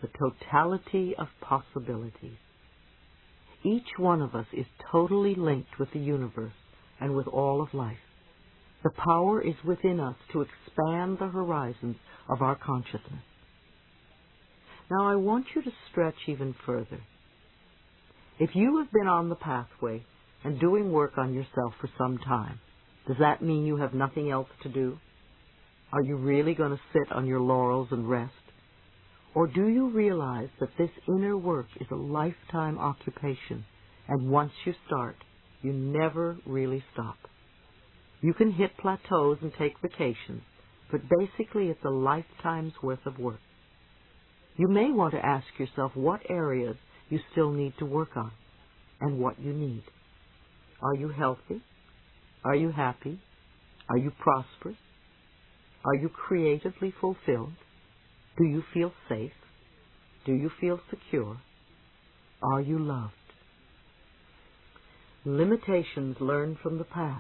the totality of possibilities. Each one of us is totally linked with the universe and with all of life. The power is within us to expand the horizons of our consciousness. Now I want you to stretch even further. If you have been on the pathway and doing work on yourself for some time, does that mean you have nothing else to do? Are you really going to sit on your laurels and rest? Or do you realize that this inner work is a lifetime occupation, and once you start, you never really stop? You can hit plateaus and take vacations, but basically it's a lifetime's worth of work. You may want to ask yourself what areas you still need to work on, and what you need. Are you healthy? Are you happy? Are you prosperous? Are you creatively fulfilled? Do you feel safe? Do you feel secure? Are you loved? Limitations learned from the past.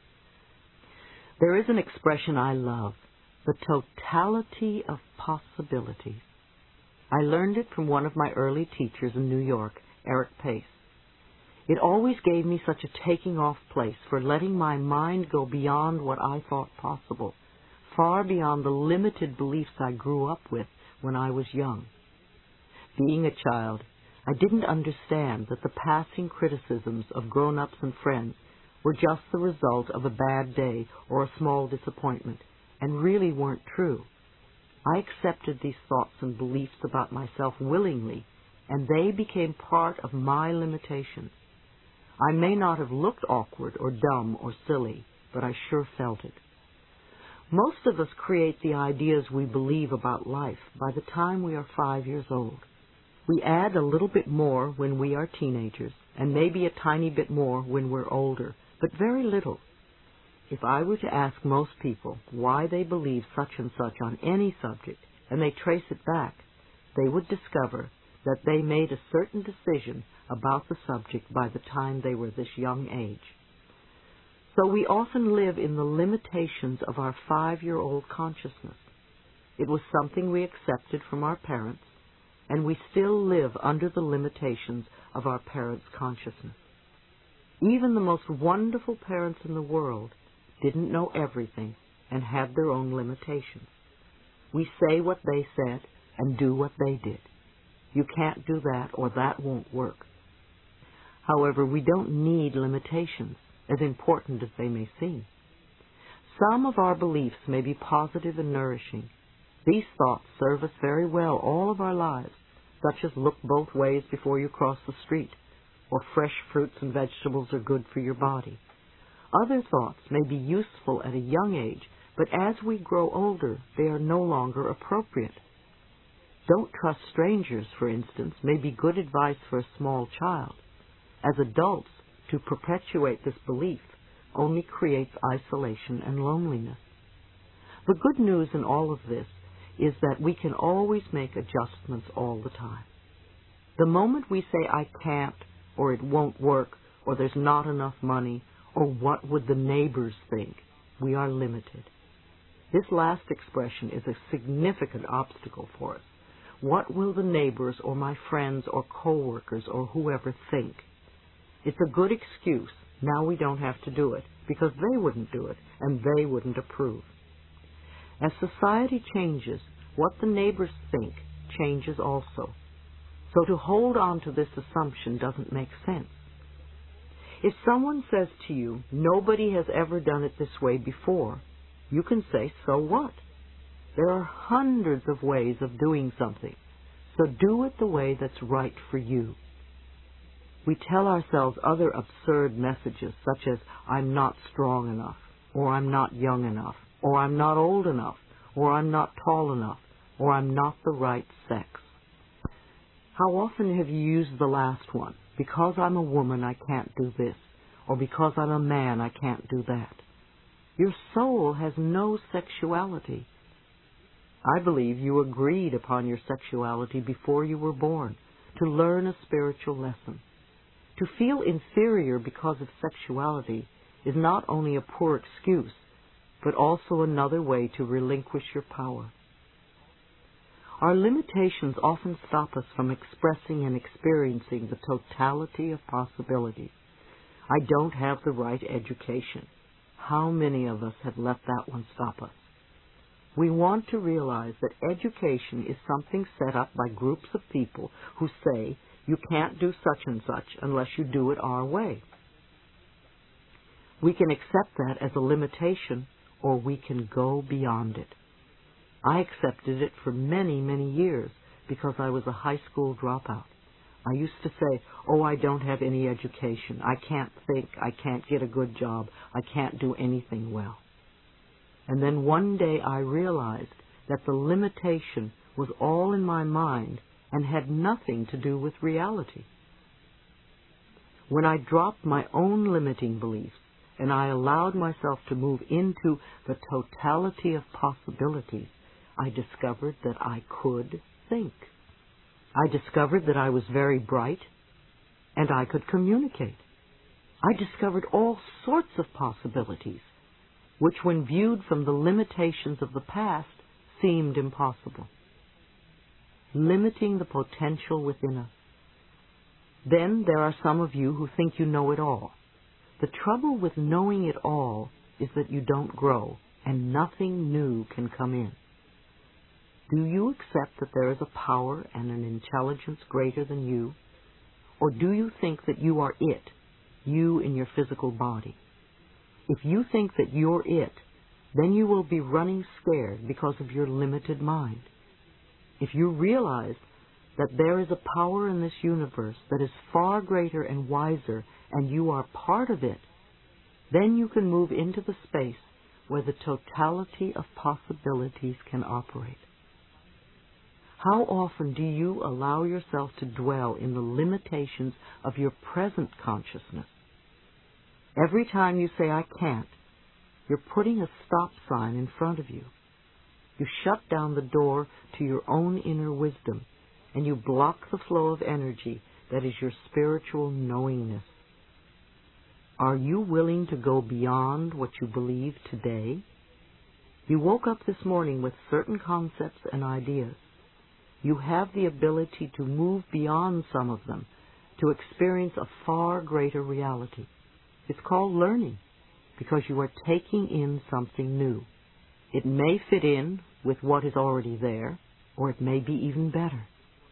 There is an expression I love, the totality of possibilities. I learned it from one of my early teachers in New York, Eric Pace. It always gave me such a taking off place for letting my mind go beyond what I thought possible, far beyond the limited beliefs I grew up with when I was young. Being a child, I didn't understand that the passing criticisms of grown-ups and friends were just the result of a bad day or a small disappointment, and really weren't true. I accepted these thoughts and beliefs about myself willingly, and they became part of my limitations. I may not have looked awkward or dumb or silly, but I sure felt it. Most of us create the ideas we believe about life by the time we are 5 years old. We add a little bit more when we are teenagers, and maybe a tiny bit more when we're older, but very little. If I were to ask most people why they believe such and such on any subject, and they trace it back, they would discover that they made a certain decision about the subject by the time they were this young age. So we often live in the limitations of our 5-year-old consciousness. It was something we accepted from our parents, and we still live under the limitations of our parents' consciousness. Even the most wonderful parents in the world didn't know everything and had their own limitations. We say what they said and do what they did. You can't do that or that won't work. However, we don't need limitations, as important as they may seem. Some of our beliefs may be positive and nourishing. These thoughts serve us very well all of our lives, such as look both ways before you cross the street, or fresh fruits and vegetables are good for your body. Other thoughts may be useful at a young age, but as we grow older, they are no longer appropriate. Don't trust strangers, for instance, may be good advice for a small child. As adults, to perpetuate this belief only creates isolation and loneliness. The good news in all of this is that we can always make adjustments all the time. The moment we say, I can't, or it won't work, or there's not enough money, or what would the neighbors think, we are limited. This last expression is a significant obstacle for us. What will the neighbors or my friends or co-workers or whoever think? It's a good excuse. Now we don't have to do it, because they wouldn't do it, and they wouldn't approve. As society changes, what the neighbors think changes also. So to hold on to this assumption doesn't make sense. If someone says to you, nobody has ever done it this way before, you can say, so what? There are hundreds of ways of doing something, so do it the way that's right for you. We tell ourselves other absurd messages, such as, I'm not strong enough, or I'm not young enough, or I'm not old enough, or I'm not tall enough, or I'm not the right sex. How often have you used the last one? Because I'm a woman, I can't do this, or because I'm a man, I can't do that. Your soul has no sexuality. I believe you agreed upon your sexuality before you were born, to learn a spiritual lesson. To feel inferior because of sexuality is not only a poor excuse, but also another way to relinquish your power. Our limitations often stop us from expressing and experiencing the totality of possibilities. I don't have the right education. How many of us have let that one stop us? We want to realize that education is something set up by groups of people who say, you can't do such and such unless you do it our way. We can accept that as a limitation, or we can go beyond it. I accepted it for many, many years because I was a high school dropout. I used to say, oh, I don't have any education. I can't think. I can't get a good job. I can't do anything well. And then one day I realized that the limitation was all in my mind and had nothing to do with reality. When I dropped my own limiting beliefs and I allowed myself to move into the totality of possibilities, I discovered that I could think. I discovered that I was very bright and I could communicate. I discovered all sorts of possibilities, which when viewed from the limitations of the past seemed impossible. Limiting the potential within us. Then there are some of you who think you know it all. The trouble with knowing it all is that you don't grow and nothing new can come in. Do you accept that there is a power and an intelligence greater than you? Or do you think that you are it, you in your physical body? If you think that you're it, then you will be running scared because of your limited mind. If you realize that there is a power in this universe that is far greater and wiser, and you are part of it, then you can move into the space where the totality of possibilities can operate. How often do you allow yourself to dwell in the limitations of your present consciousness? Every time you say, I can't, you're putting a stop sign in front of you. You shut down the door to your own inner wisdom, and you block the flow of energy that is your spiritual knowingness. Are you willing to go beyond what you believe today? You woke up this morning with certain concepts and ideas. You have the ability to move beyond some of them, to experience a far greater reality. It's called learning, because you are taking in something new. It may fit in with what is already there, or it may be even better.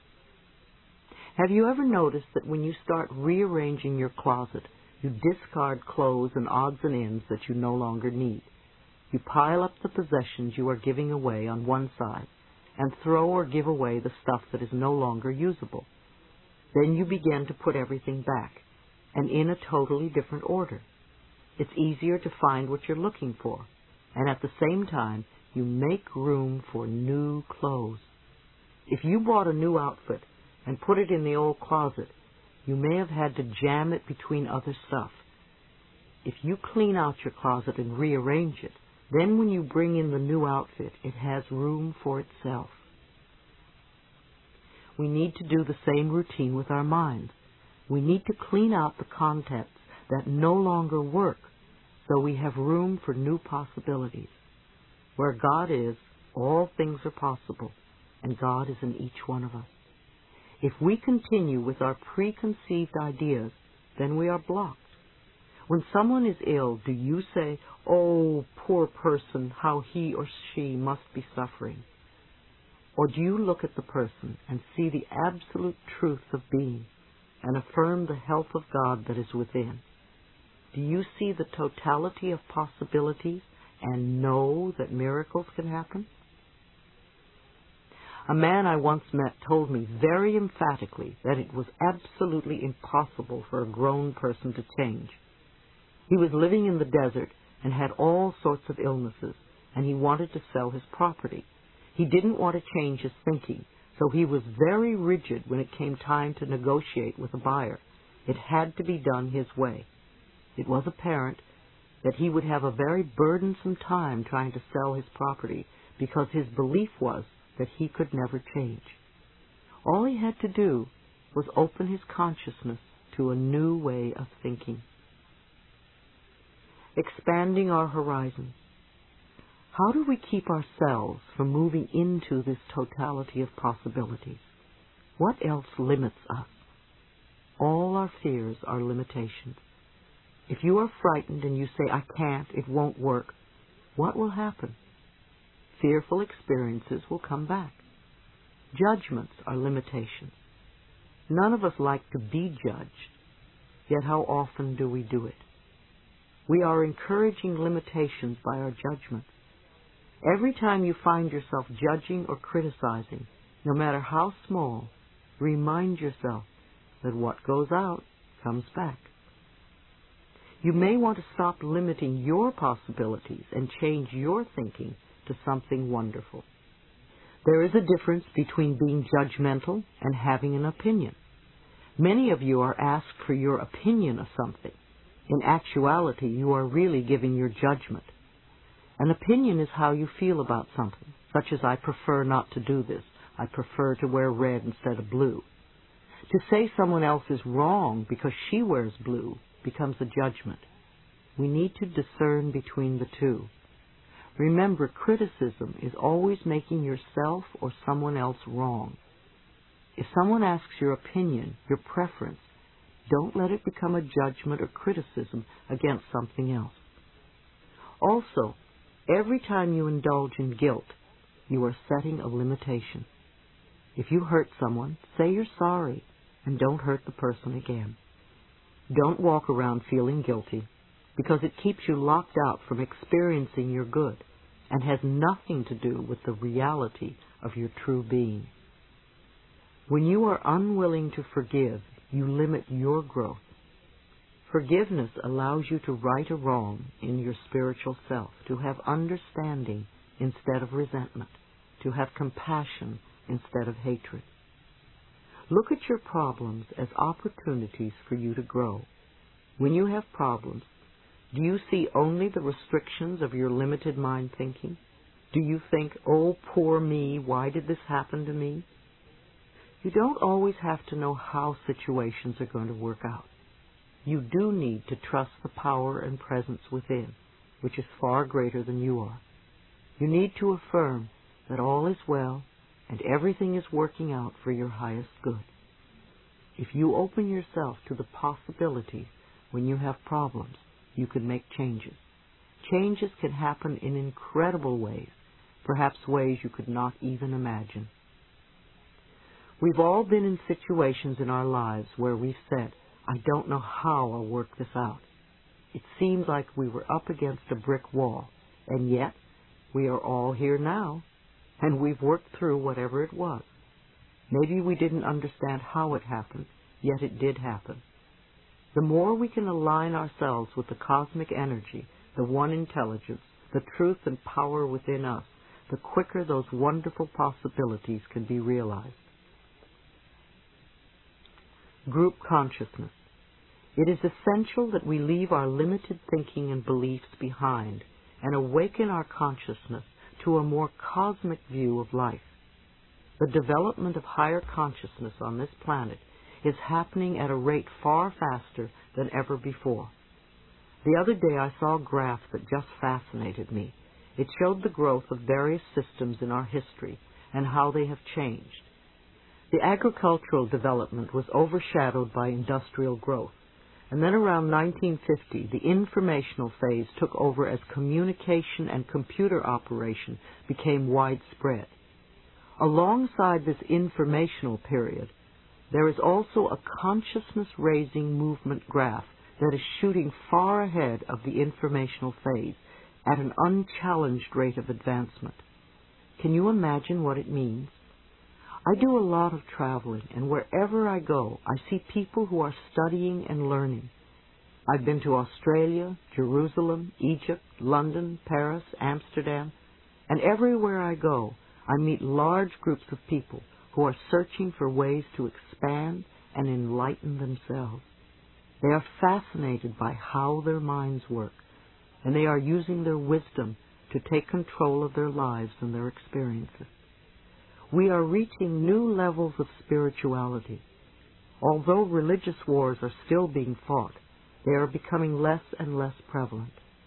Have you ever noticed that when you start rearranging your closet, you discard clothes and odds and ends that you no longer need? You pile up the possessions you are giving away on one side, and throw or give away the stuff that is no longer usable. Then you begin to put everything back, and in a totally different order. It's easier to find what you're looking for, and at the same time, you make room for new clothes. If you bought a new outfit and put it in the old closet, you may have had to jam it between other stuff. If you clean out your closet and rearrange it, then when you bring in the new outfit, it has room for itself. We need to do the same routine with our minds. We need to clean out the contents that no longer work, so we have room for new possibilities. Where God is, all things are possible, and God is in each one of us. If we continue with our preconceived ideas, then we are blocked. When someone is ill, do you say, oh, poor person, how he or she must be suffering? Or do you look at the person and see the absolute truth of being and affirm the health of God that is within? Do you see the totality of possibilities and know that miracles can happen? A man I once met told me very emphatically that it was absolutely impossible for a grown person to change. He was living in the desert and had all sorts of illnesses, and he wanted to sell his property. He didn't want to change his thinking, so he was very rigid when it came time to negotiate with a buyer. It had to be done his way. It was apparent that he would have a very burdensome time trying to sell his property because his belief was that he could never change. All he had to do was open his consciousness to a new way of thinking. Expanding our horizons. How do we keep ourselves from moving into this totality of possibilities? What else limits us? All our fears are limitations. If you are frightened and you say, I can't, it won't work, what will happen? Fearful experiences will come back. Judgments are limitations. None of us like to be judged, yet how often do we do it? We are encouraging limitations by our judgments. Every time you find yourself judging or criticizing, no matter how small, remind yourself that what goes out comes back. You may want to stop limiting your possibilities and change your thinking to something wonderful. There is a difference between being judgmental and having an opinion. Many of you are asked for your opinion of something. In actuality, you are really giving your judgment. An opinion is how you feel about something, such as I prefer not to do this. I prefer to wear red instead of blue. To say someone else is wrong because she wears blue becomes a judgment. We need to discern between the two. Remember, criticism is always making yourself or someone else wrong. If someone asks your opinion, your preference, don't let it become a judgment or criticism against something else. Also, every time you indulge in guilt, you are setting a limitation. If you hurt someone, say you're sorry and don't hurt the person again. Don't walk around feeling guilty, because it keeps you locked out from experiencing your good and has nothing to do with the reality of your true being. When you are unwilling to forgive, you limit your growth. Forgiveness allows you to right a wrong in your spiritual self, to have understanding instead of resentment, to have compassion instead of hatred. Look at your problems as opportunities for you to grow. When you have problems, do you see only the restrictions of your limited mind thinking? Do you think, oh, poor me, why did this happen to me? You don't always have to know how situations are going to work out. You do need to trust the power and presence within, which is far greater than you are. You need to affirm that all is well and everything is working out for your highest good. If you open yourself to the possibilities when you have problems, you can make changes. Changes can happen in incredible ways, perhaps ways you could not even imagine. We've all been in situations in our lives where we've said, I don't know how I'll work this out. It seems like we were up against a brick wall, and yet we are all here now, and we've worked through whatever it was. Maybe we didn't understand how it happened, yet it did happen. The more we can align ourselves with the cosmic energy, the one intelligence, the truth and power within us, the quicker those wonderful possibilities can be realized. Group consciousness. It is essential that we leave our limited thinking and beliefs behind and awaken our consciousness to a more cosmic view of life. The development of higher consciousness on this planet is happening at a rate far faster than ever before. The other day I saw a graph that just fascinated me. It showed the growth of various systems in our history and how they have changed. The agricultural development was overshadowed by industrial growth, and then around 1950 the informational phase took over as communication and computer operation became widespread. Alongside this informational period, there is also a consciousness-raising movement graph that is shooting far ahead of the informational phase at an unchallenged rate of advancement. Can you imagine what it means? I do a lot of traveling, and wherever I go, I see people who are studying and learning. I've been to Australia, Jerusalem, Egypt, London, Paris, Amsterdam, and everywhere I go, I meet large groups of people who are searching for ways to expand and enlighten themselves. They are fascinated by how their minds work, and they are using their wisdom to take control of their lives and their experiences. We are reaching new levels of spirituality. Although religious wars are still being fought, they are becoming less and less prevalent.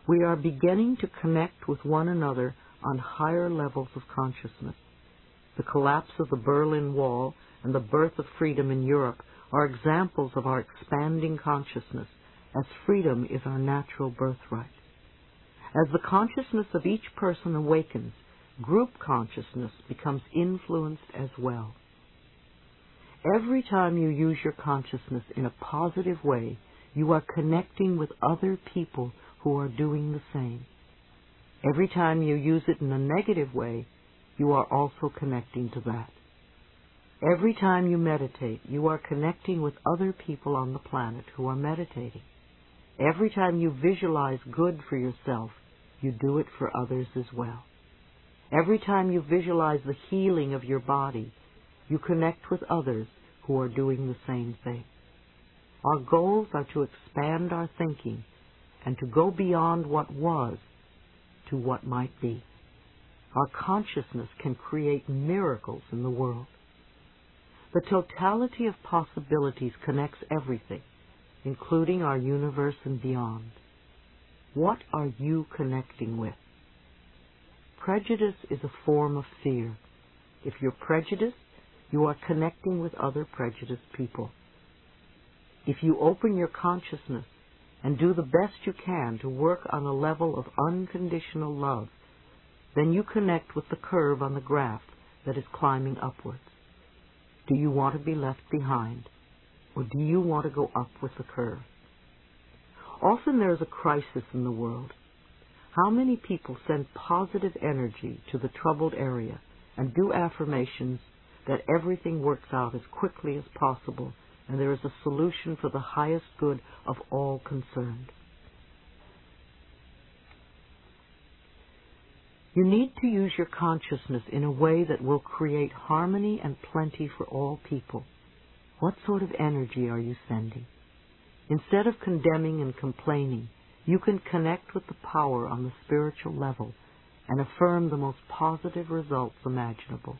We are beginning to connect with one another on higher levels of consciousness. The collapse of the Berlin Wall and the birth of freedom in Europe are examples of our expanding consciousness, as freedom is our natural birthright. As the consciousness of each person awakens, group consciousness becomes influenced as well. Every time you use your consciousness in a positive way, you are connecting with other people who are doing the same. Every time you use it in a negative way, you are also connecting to that. Every time you meditate, you are connecting with other people on the planet who are meditating. Every time you visualize good for yourself, you do it for others as well. Every time you visualize the healing of your body, you connect with others who are doing the same thing. Our goals are to expand our thinking and to go beyond what was to what might be. Our consciousness can create miracles in the world. The totality of possibilities connects everything, including our universe and beyond. What are you connecting with? Prejudice is a form of fear. If you're prejudiced, you are connecting with other prejudiced people. If you open your consciousness and do the best you can to work on a level of unconditional love, then you connect with the curve on the graph that is climbing upwards. Do you want to be left behind, or do you want to go up with the curve? Often there is a crisis in the world. How many people send positive energy to the troubled area and do affirmations that everything works out as quickly as possible and there is a solution for the highest good of all concerned? You need to use your consciousness in a way that will create harmony and plenty for all people. What sort of energy are you sending? Instead of condemning and complaining, you can connect with the power on the spiritual level and affirm the most positive results imaginable.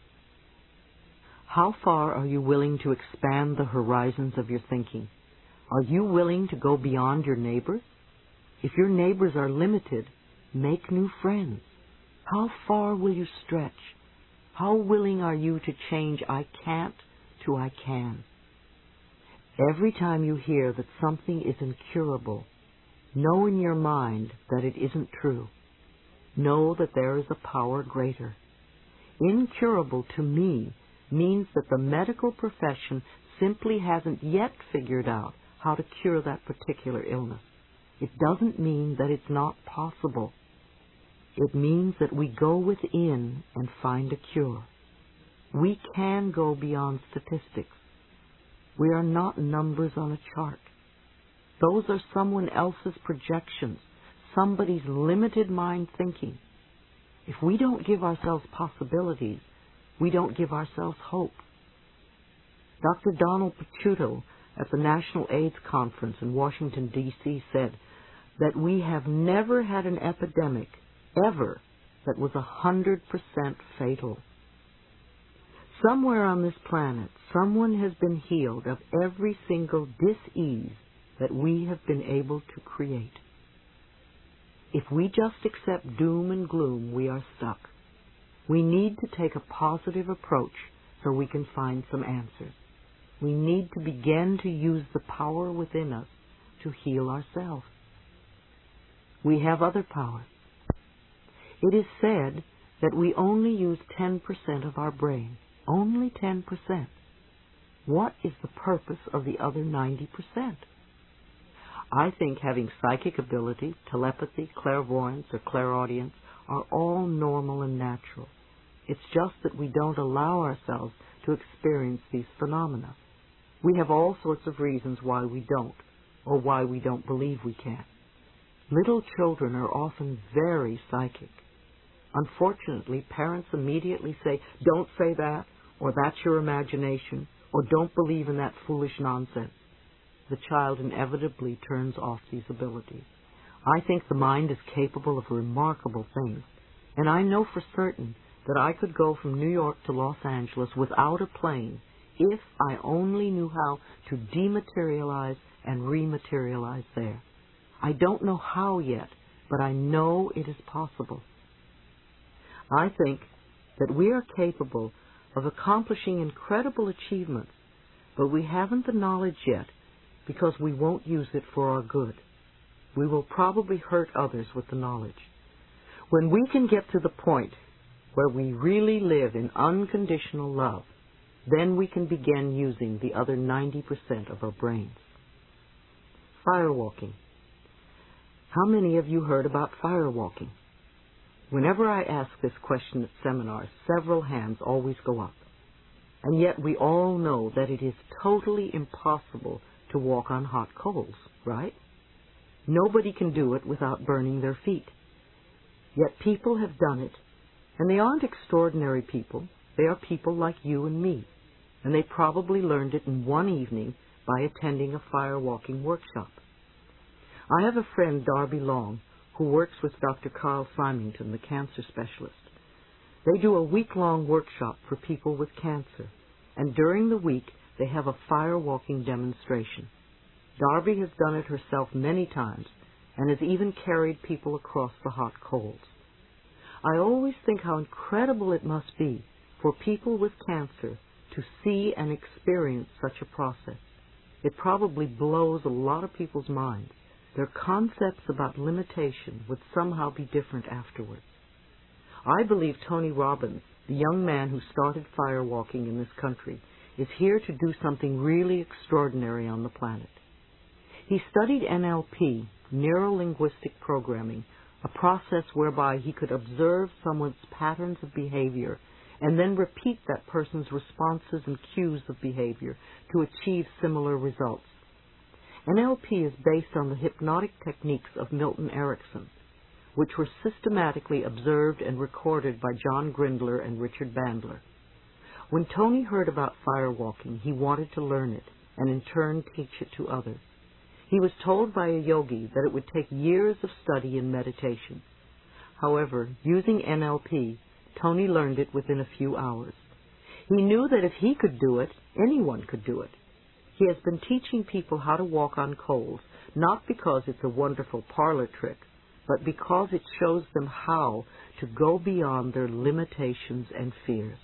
How far are you willing to expand the horizons of your thinking? Are you willing to go beyond your neighbors? If your neighbors are limited, make new friends. How far will you stretch? How willing are you to change I can't to I can? Every time you hear that something is incurable, know in your mind that it isn't true. Know that there is a power greater. Incurable to me means that the medical profession simply hasn't yet figured out how to cure that particular illness. It doesn't mean that it's not possible. It means that we go within and find a cure. We can go beyond statistics. We are not numbers on a chart. Those are someone else's projections, somebody's limited mind thinking. If we don't give ourselves possibilities, we don't give ourselves hope. Dr. Donald Picciuto at the National AIDS Conference in Washington, D.C. said that we have never had an epidemic ever that was 100% fatal. Somewhere on this planet, someone has been healed of every single dis-ease that we have been able to create. If we just accept doom and gloom, we are stuck. We need to take a positive approach so we can find some answers. We need to begin to use the power within us to heal ourselves. We have other powers. It is said that we only use 10% of our brain. Only 10%. What is the purpose of the other 90%? I think having psychic ability, telepathy, clairvoyance, or clairaudience are all normal and natural. It's just that we don't allow ourselves to experience these phenomena. We have all sorts of reasons why we don't, or why we don't believe we can. Little children are often very psychic. Unfortunately, parents immediately say, "Don't say that," or "That's your imagination," or "Don't believe in that foolish nonsense." The child inevitably turns off these abilities. I think the mind is capable of remarkable things, and I know for certain that I could go from New York to Los Angeles without a plane if I only knew how to dematerialize and rematerialize there. I don't know how yet, but I know it is possible. I think that we are capable of accomplishing incredible achievements, but we haven't the knowledge yet because we won't use it for our good. We will probably hurt others with the knowledge. When we can get to the point where we really live in unconditional love, then we can begin using the other 90% of our brains. Firewalking. How many of you heard about firewalking? Whenever I ask this question at seminars, several hands always go up. And yet we all know that it is totally impossible to walk on hot coals, right? Nobody can do it without burning their feet. Yet people have done it, and they aren't extraordinary people. They are people like you and me, and they probably learned it in one evening by attending a firewalking workshop. I have a friend, Darby Long, who works with Dr. Carl Symington, the cancer specialist. They do a week-long workshop for people with cancer, and during the week they have a firewalking demonstration. Darby has done it herself many times and has even carried people across the hot coals. I always think how incredible it must be for people with cancer to see and experience such a process. It probably blows a lot of people's minds. Their concepts about limitation would somehow be different afterwards. I believe Tony Robbins, the young man who started firewalking in this country, is here to do something really extraordinary on the planet. He studied NLP, Neuro-Linguistic Programming, a process whereby he could observe someone's patterns of behavior and then repeat that person's responses and cues of behavior to achieve similar results. NLP is based on the hypnotic techniques of Milton Erickson, which were systematically observed and recorded by John Grindler and Richard Bandler. When Tony heard about firewalking, he wanted to learn it and in turn teach it to others. He was told by a yogi that it would take years of study and meditation. However, using NLP, Tony learned it within a few hours. He knew that if he could do it, anyone could do it. He has been teaching people how to walk on coals, not because it's a wonderful parlor trick, but because it shows them how to go beyond their limitations and fears.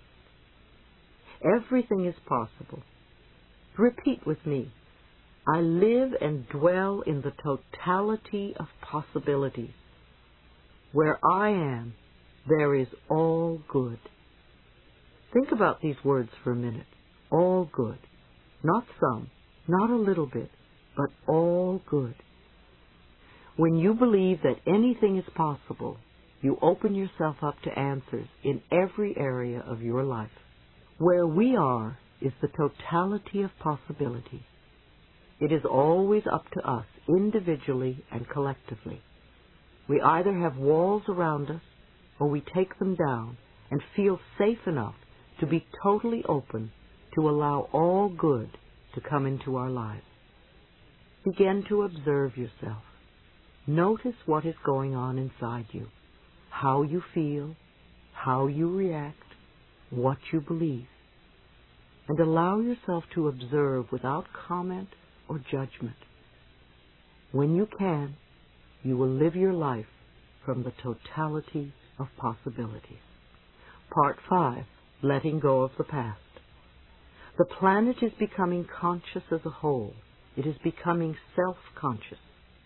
Everything is possible. Repeat with me. I live and dwell in the totality of possibilities. Where I am, there is all good. Think about these words for a minute. All good. Not some, not a little bit, but all good. When you believe that anything is possible, you open yourself up to answers in every area of your life. Where we are is the totality of possibilities. It is always up to us, individually and collectively. We either have walls around us, or we take them down and feel safe enough to be totally open to allow all good to come into our lives. Begin to observe yourself. Notice what is going on inside you, how you feel, how you react, what you believe, and allow yourself to observe without comment or judgment. When you can, you will live your life from the totality of possibilities. Part 5, Letting Go of the Past. The planet is becoming conscious as a whole. It is becoming self-conscious.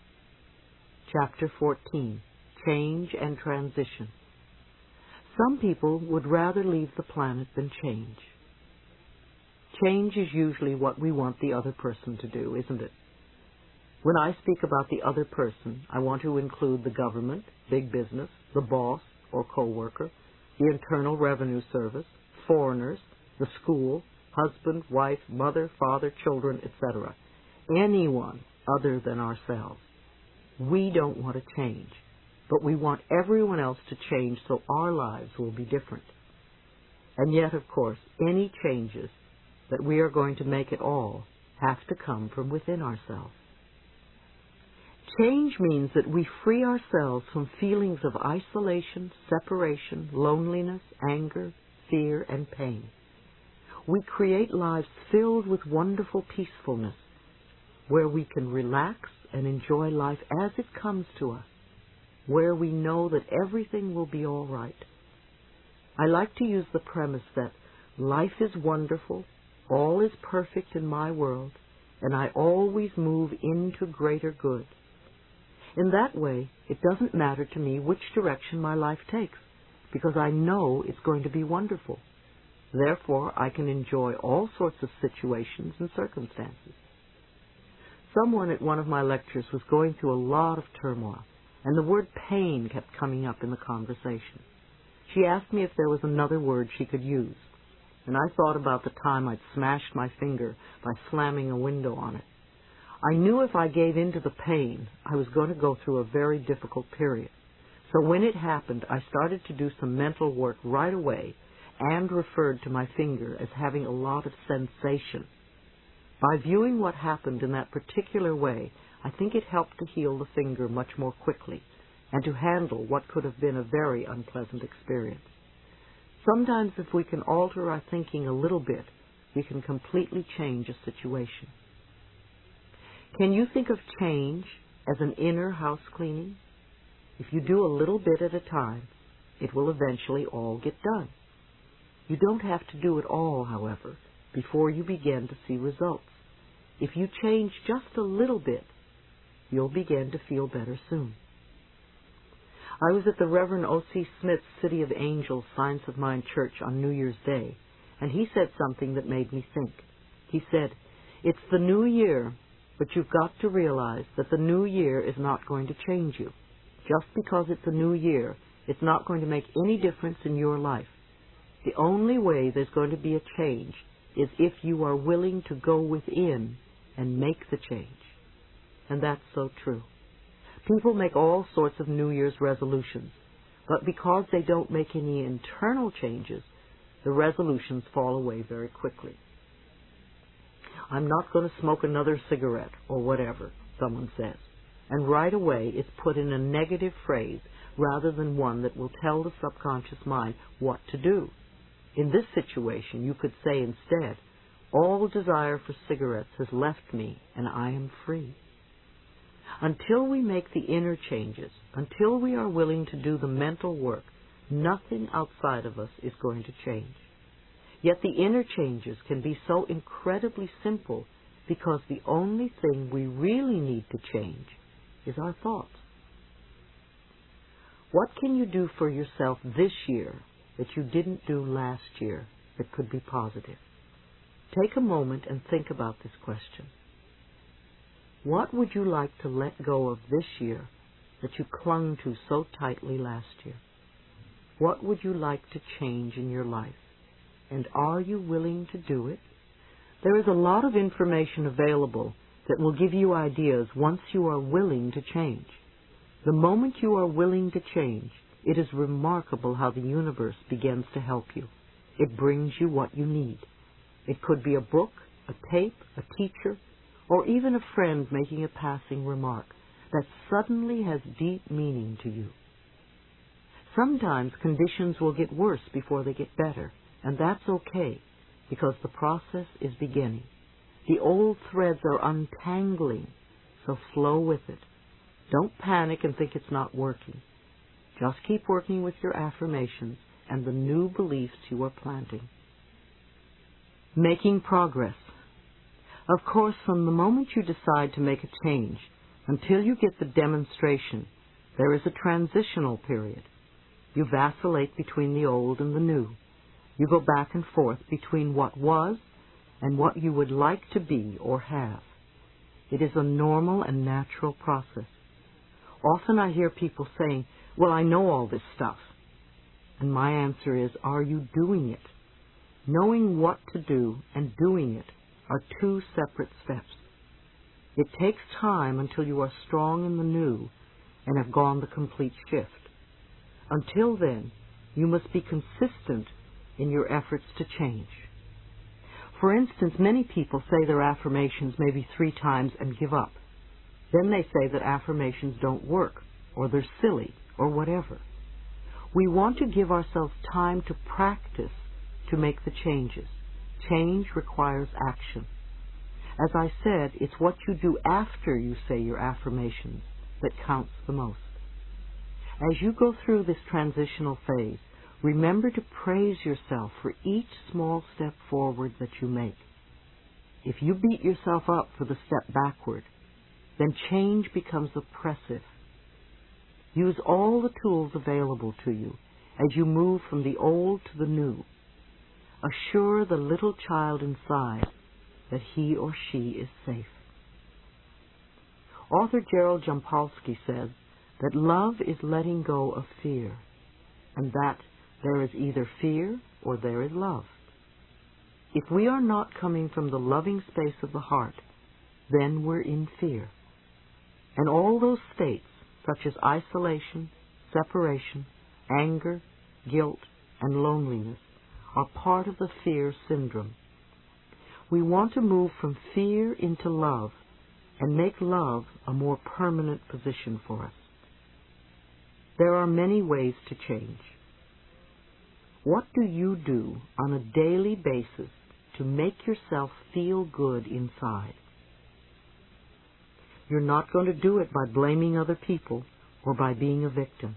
Chapter 14, Change and Transition. Some people would rather leave the planet than change. Change is usually what we want the other person to do, isn't it? When I speak about the other person, I want to include the government, big business, the boss or co-worker, the Internal Revenue Service, foreigners, the school, husband, wife, mother, father, children, etc. Anyone other than ourselves. We don't want to change, but we want everyone else to change so our lives will be different. And yet, of course, any changes that we are going to make at all have to come from within ourselves. Change means that we free ourselves from feelings of isolation, separation, loneliness, anger, fear, and pain. We create lives filled with wonderful peacefulness, where we can relax and enjoy life as it comes to us, where we know that everything will be all right. I like to use the premise that life is wonderful, all is perfect in my world, and I always move into greater good. In that way, it doesn't matter to me which direction my life takes, because I know it's going to be wonderful. Therefore, I can enjoy all sorts of situations and circumstances. Someone at one of my lectures was going through a lot of turmoil, and the word pain kept coming up in the conversation. She asked me if there was another word she could use, and I thought about the time I'd smashed my finger by slamming a window on it. I knew if I gave in to the pain, I was going to go through a very difficult period. So when it happened, I started to do some mental work right away and referred to my finger as having a lot of sensation. By viewing what happened in that particular way, I think it helped to heal the finger much more quickly and to handle what could have been a very unpleasant experience. Sometimes if we can alter our thinking a little bit, we can completely change a situation. Can you think of change as an inner house cleaning? If you do a little bit at a time, it will eventually all get done. You don't have to do it all, however, before you begin to see results. If you change just a little bit, you'll begin to feel better soon. I was at the Reverend O.C. Smith's City of Angels Science of Mind Church on New Year's Day, and he said something that made me think. He said, "It's the new year, but you've got to realize that the new year is not going to change you. Just because it's a new year, it's not going to make any difference in your life. The only way there's going to be a change is if you are willing to go within and make the change." And that's so true. People make all sorts of New Year's resolutions, but because they don't make any internal changes, the resolutions fall away very quickly. "I'm not going to smoke another cigarette," or whatever someone says, and right away it's put in a negative phrase rather than one that will tell the subconscious mind what to do. In this situation, you could say instead, "All desire for cigarettes has left me, and I am free." Until we make the inner changes, until we are willing to do the mental work, nothing outside of us is going to change. Yet the inner changes can be so incredibly simple because the only thing we really need to change is our thoughts. What can you do for yourself this year that you didn't do last year that could be positive? Take a moment and think about this question. What would you like to let go of this year that you clung to so tightly last year? What would you like to change in your life? And are you willing to do it? There is a lot of information available that will give you ideas once you are willing to change. The moment you are willing to change, it is remarkable how the universe begins to help you. It brings you what you need. It could be a book, a tape, a teacher, or even a friend making a passing remark that suddenly has deep meaning to you. Sometimes conditions will get worse before they get better, and that's okay, because the process is beginning. The old threads are untangling, so flow with it. Don't panic and think it's not working. Just keep working with your affirmations and the new beliefs you are planting. Making progress. Of course, from the moment you decide to make a change until you get the demonstration, there is a transitional period. You vacillate between the old and the new. You go back and forth between what was and what you would like to be or have. It is a normal and natural process. Often I hear people saying, "Well, I know all this stuff." And my answer is, are you doing it? Knowing what to do and doing it are two separate steps. It takes time until you are strong in the new and have gone the complete shift. Until then, you must be consistent in your efforts to change. For instance, many people say their affirmations maybe 3 times and give up. Then they say that affirmations don't work, or they're silly, or whatever. We want to give ourselves time to practice to make the changes. Change requires action. As I said, it's what you do after you say your affirmations that counts the most. As you go through this transitional phase, remember to praise yourself for each small step forward that you make. If you beat yourself up for the step backward, then change becomes oppressive. Use all the tools available to you as you move from the old to the new. Assure the little child inside that he or she is safe. Author Gerald Jampolsky says that love is letting go of fear, and that there is either fear or there is love. If we are not coming from the loving space of the heart, then we're in fear. And all those states, such as isolation, separation, anger, guilt, and loneliness, are part of the fear syndrome. We want to move from fear into love and make love a more permanent position for us. There are many ways to change. What do you do on a daily basis to make yourself feel good inside? You're not going to do it by blaming other people or by being a victim.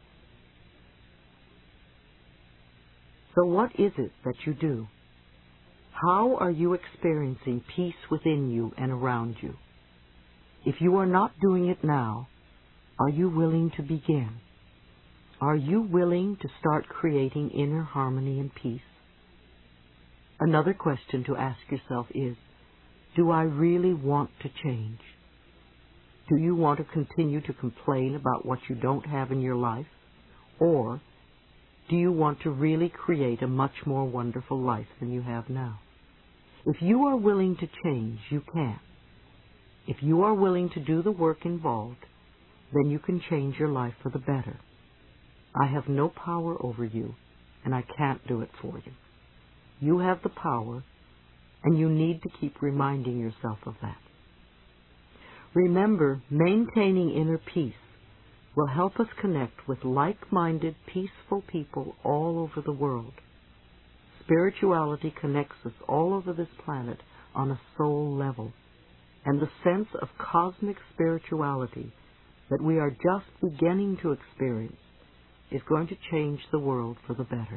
So what is it that you do? How are you experiencing peace within you and around you? If you are not doing it now, are you willing to begin? Are you willing to start creating inner harmony and peace? Another question to ask yourself is, do I really want to change? Do you want to continue to complain about what you don't have in your life? Or do you want to really create a much more wonderful life than you have now? If you are willing to change, you can. If you are willing to do the work involved, then you can change your life for the better. I have no power over you, and I can't do it for you. You have the power, and you need to keep reminding yourself of that. Remember, maintaining inner peace will help us connect with like-minded, peaceful people all over the world. Spirituality connects us all over this planet on a soul level, and the sense of cosmic spirituality that we are just beginning to experience is going to change the world for the better.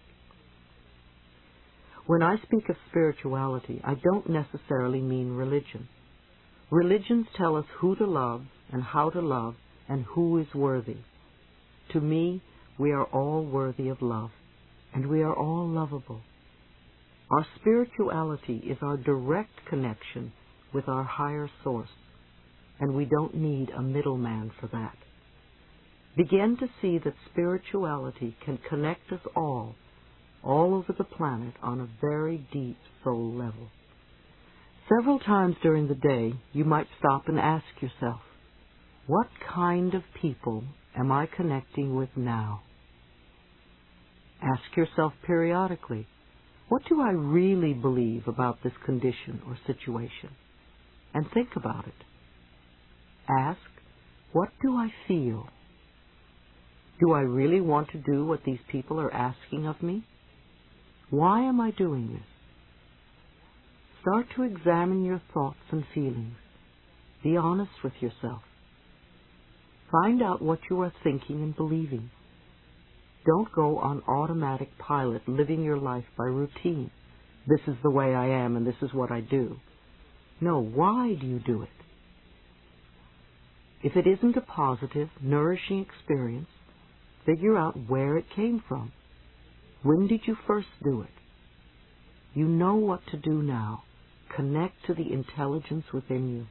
When I speak of spirituality, I don't necessarily mean religion. Religions tell us who to love and how to love and who is worthy. To me, we are all worthy of love, and we are all lovable. Our spirituality is our direct connection with our higher source, and we don't need a middleman for that. Begin to see that spirituality can connect us all over the planet on a very deep soul level. Several times during the day, you might stop and ask yourself, what kind of people am I connecting with now? Ask yourself periodically, what do I really believe about this condition or situation? And think about it. Ask, what do I feel? Do I really want to do what these people are asking of me? Why am I doing this? Start to examine your thoughts and feelings. Be honest with yourself. Find out what you are thinking and believing. Don't go on automatic pilot, living your life by routine. This is the way I am and this is what I do. No, why do you do it? If it isn't a positive, nourishing experience, figure out where it came from. When did you first do it? You know what to do now. Connect to the intelligence within you.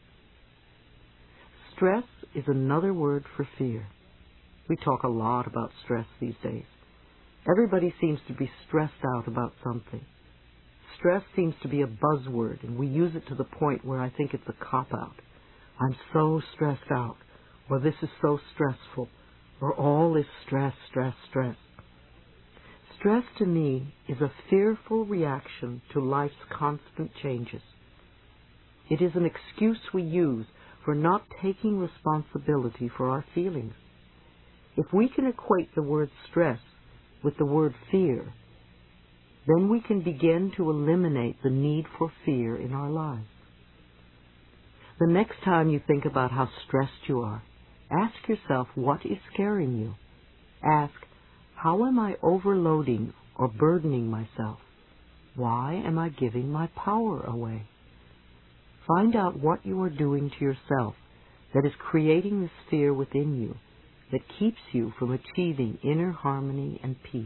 Stress is another word for fear. We talk a lot about stress these days. Everybody seems to be stressed out about something. Stress seems to be a buzzword, and we use it to the point where I think it's a cop-out. I'm so stressed out, or this is so stressful, or all is stress, stress, stress. Stress to me is a fearful reaction to life's constant changes. It is an excuse we use for not taking responsibility for our feelings. If we can equate the word stress with the word fear, then we can begin to eliminate the need for fear in our lives. The next time you think about how stressed you are, Ask yourself what is scaring you. Ask, how am I overloading or burdening myself? Why am I giving my power away? Find out what you are doing to yourself that is creating this fear within you that keeps you from achieving inner harmony and peace.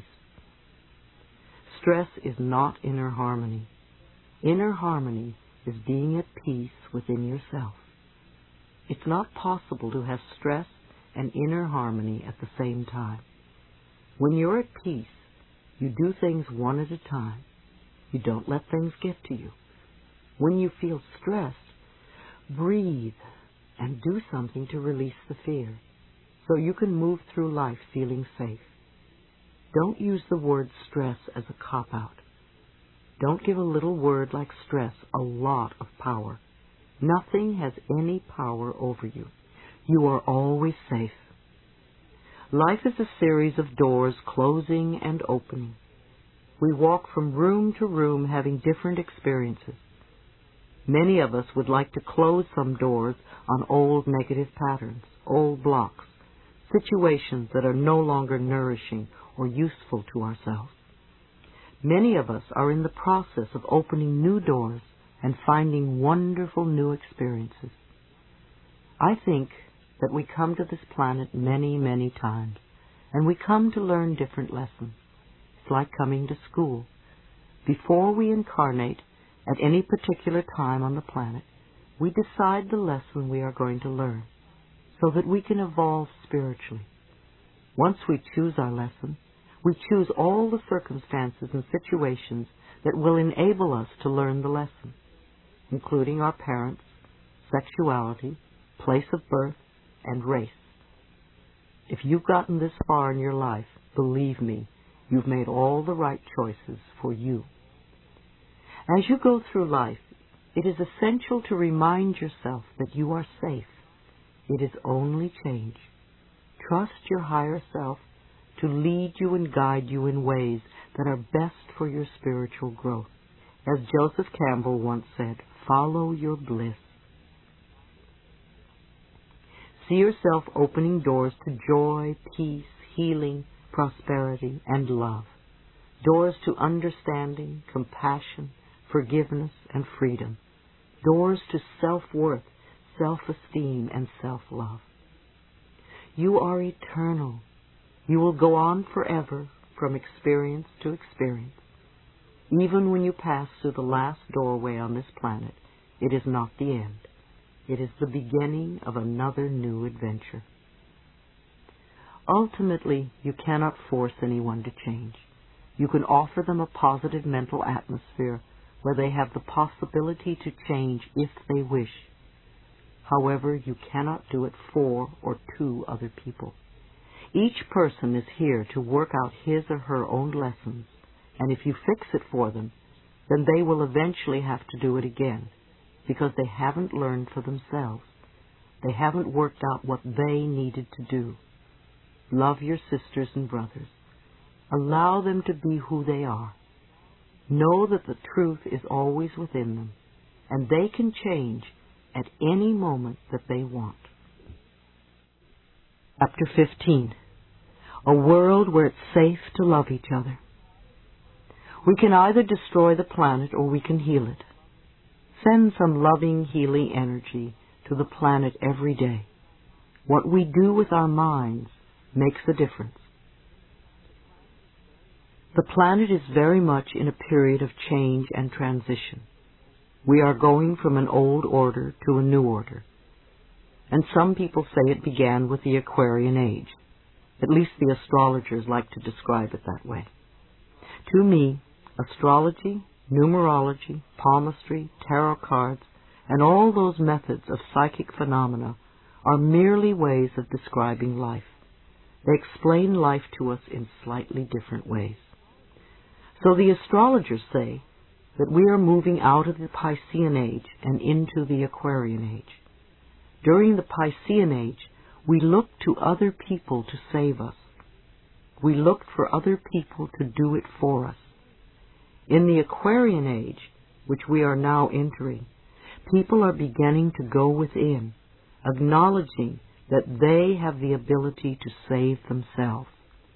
Stress is not inner harmony. Inner harmony is being at peace within yourself. It's not possible to have stress and inner harmony at the same time. When you're at peace, you do things one at a time. You don't let things get to you. When you feel stressed, breathe and do something to release the fear so you can move through life feeling safe. Don't use the word stress as a cop-out. Don't give a little word like stress a lot of power. Nothing has any power over you. You are always safe. Life is a series of doors closing and opening. We walk from room to room having different experiences. Many of us would like to close some doors on old negative patterns, old blocks, situations that are no longer nourishing or useful to ourselves. Many of us are in the process of opening new doors and finding wonderful new experiences. I think that we come to this planet many, many times, and we come to learn different lessons. It's like coming to school. Before we incarnate at any particular time on the planet, we decide the lesson we are going to learn so that we can evolve spiritually. Once we choose our lesson, we choose all the circumstances and situations that will enable us to learn the lesson, including our parents, sexuality, place of birth, and race. If you've gotten this far in your life, believe me, you've made all the right choices for you. As you go through life, it is essential to remind yourself that you are safe. It is only change. Trust your higher self to lead you and guide you in ways that are best for your spiritual growth. As Joseph Campbell once said, follow your bliss. See yourself opening doors to joy, peace, healing, prosperity, and love. Doors to understanding, compassion, forgiveness, and freedom. Doors to self-worth, self-esteem, and self-love. You are eternal. You will go on forever from experience to experience. Even when you pass through the last doorway on this planet, it is not the end. It is the beginning of another new adventure. Ultimately, you cannot force anyone to change. You can offer them a positive mental atmosphere where they have the possibility to change if they wish. However, you cannot do it for or to other people. Each person is here to work out his or her own lessons, and if you fix it for them, then they will eventually have to do it again, because they haven't learned for themselves. They haven't worked out what they needed to do. Love your sisters and brothers. Allow them to be who they are. Know that the truth is always within them, and they can change at any moment that they want. Chapter 15. A world where it's safe to love each other. We can either destroy the planet or we can heal it. Send some loving, healing energy to the planet every day. What we do with our minds makes a difference. The planet is very much in a period of change and transition. We are going from an old order to a new order. And some people say it began with the Aquarian Age. At least the astrologers like to describe it that way. To me, astrology, numerology, palmistry, tarot cards, and all those methods of psychic phenomena are merely ways of describing life. They explain life to us in slightly different ways. So the astrologers say that we are moving out of the Piscean Age and into the Aquarian Age. During the Piscean Age, we looked to other people to save us. We looked for other people to do it for us. In the Aquarian Age, which we are now entering, people are beginning to go within, acknowledging that they have the ability to save themselves.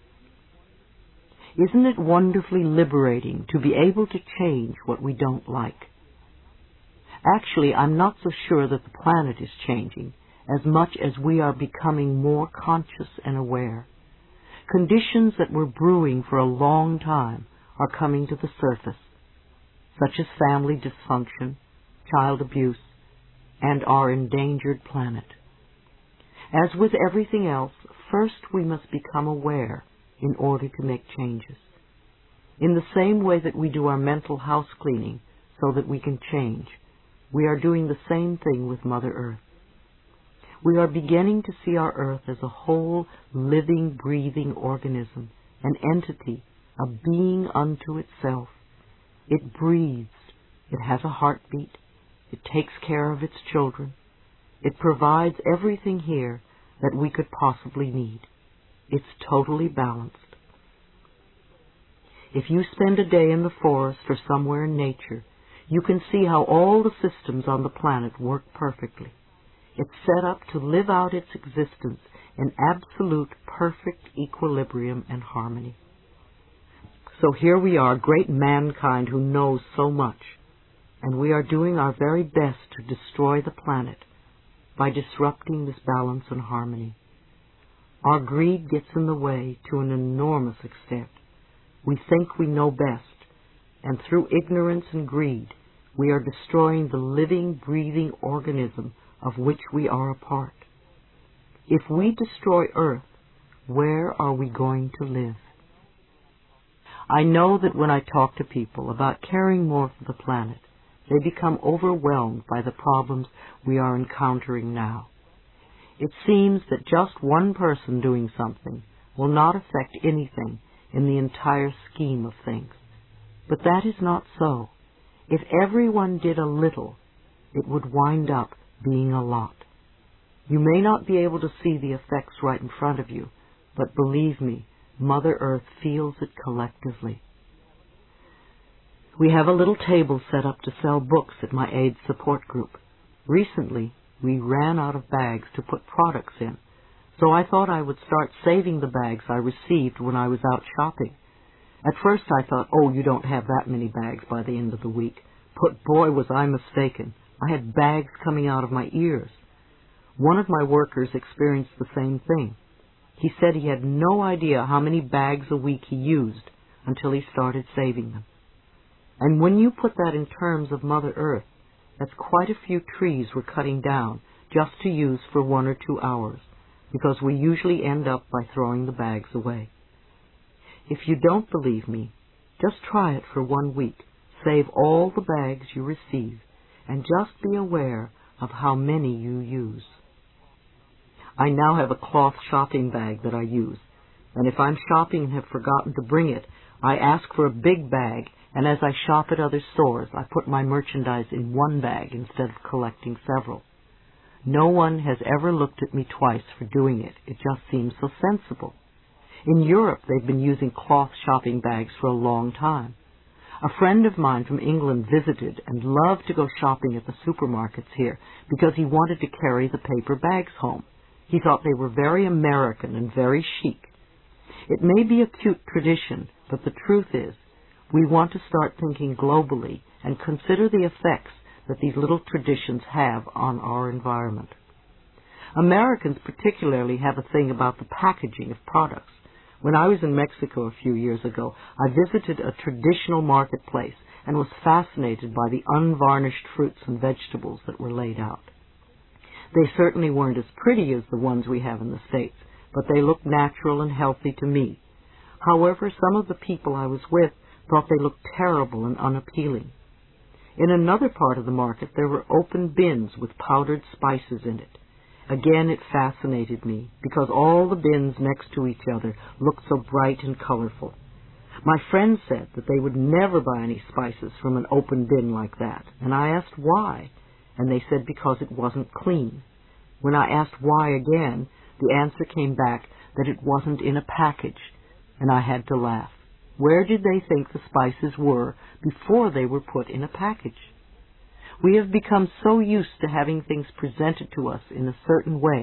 Isn't it wonderfully liberating to be able to change what we don't like? Actually, I'm not so sure that the planet is changing as much as we are becoming more conscious and aware. Conditions that were brewing for a long time are coming to the surface, such as family dysfunction, child abuse, and our endangered planet. As with everything else, first we must become aware in order to make changes. In the same way that we do our mental house cleaning so that we can change, we are doing the same thing with Mother Earth. We are beginning to see our Earth as a whole, living, breathing organism, an entity, a being unto itself. It breathes. It has a heartbeat. It takes care of its children. It provides everything here that we could possibly need. It's totally balanced. If you spend a day in the forest or somewhere in nature, you can see how all the systems on the planet work perfectly. It's set up to live out its existence in absolute perfect equilibrium and harmony. So here we are, great mankind who knows so much, and we are doing our very best to destroy the planet by disrupting this balance and harmony. Our greed gets in the way to an enormous extent. We think we know best, and through ignorance and greed, we are destroying the living, breathing organism of which we are a part. If we destroy Earth, where are we going to live? I know that when I talk to people about caring more for the planet, they become overwhelmed by the problems we are encountering now. It seems that just one person doing something will not affect anything in the entire scheme of things. But that is not so. If everyone did a little, it would wind up being a lot. You may not be able to see the effects right in front of you, but believe me, Mother Earth feels it collectively. We have a little table set up to sell books at my AIDS support group. Recently, we ran out of bags to put products in, so I thought I would start saving the bags I received when I was out shopping. At first I thought, oh, you don't have that many bags by the end of the week. But boy, was I mistaken. I had bags coming out of my ears. One of my workers experienced the same thing. He said he had no idea how many bags a week he used until he started saving them. And when you put that in terms of Mother Earth, that's quite a few trees we're cutting down just to use for 1 or 2 hours, because we usually end up by throwing the bags away. If you don't believe me, just try it for 1 week. Save all the bags you receive, and just be aware of how many you use. I now have a cloth shopping bag that I use, and if I'm shopping and have forgotten to bring it, I ask for a big bag, and as I shop at other stores, I put my merchandise in 1 bag instead of collecting several. No one has ever looked at me twice for doing it. It just seems so sensible. In Europe, they've been using cloth shopping bags for a long time. A friend of mine from England visited and loved to go shopping at the supermarkets here because he wanted to carry the paper bags home. He thought they were very American and very chic. It may be a cute tradition, but the truth is, we want to start thinking globally and consider the effects that these little traditions have on our environment. Americans particularly have a thing about the packaging of products. When I was in Mexico a few years ago, I visited a traditional marketplace and was fascinated by the unvarnished fruits and vegetables that were laid out. They certainly weren't as pretty as the ones we have in the States, but they looked natural and healthy to me. However, some of the people I was with thought they looked terrible and unappealing. In another part of the market, there were open bins with powdered spices in it. Again, it fascinated me, because all the bins next to each other looked so bright and colorful. My friend said that they would never buy any spices from an open bin like that, and I asked why, and they said because it wasn't clean. When I asked why again, the answer came back that it wasn't in a package, and I had to laugh. Where did they think the spices were before they were put in a package? We have become so used to having things presented to us in a certain way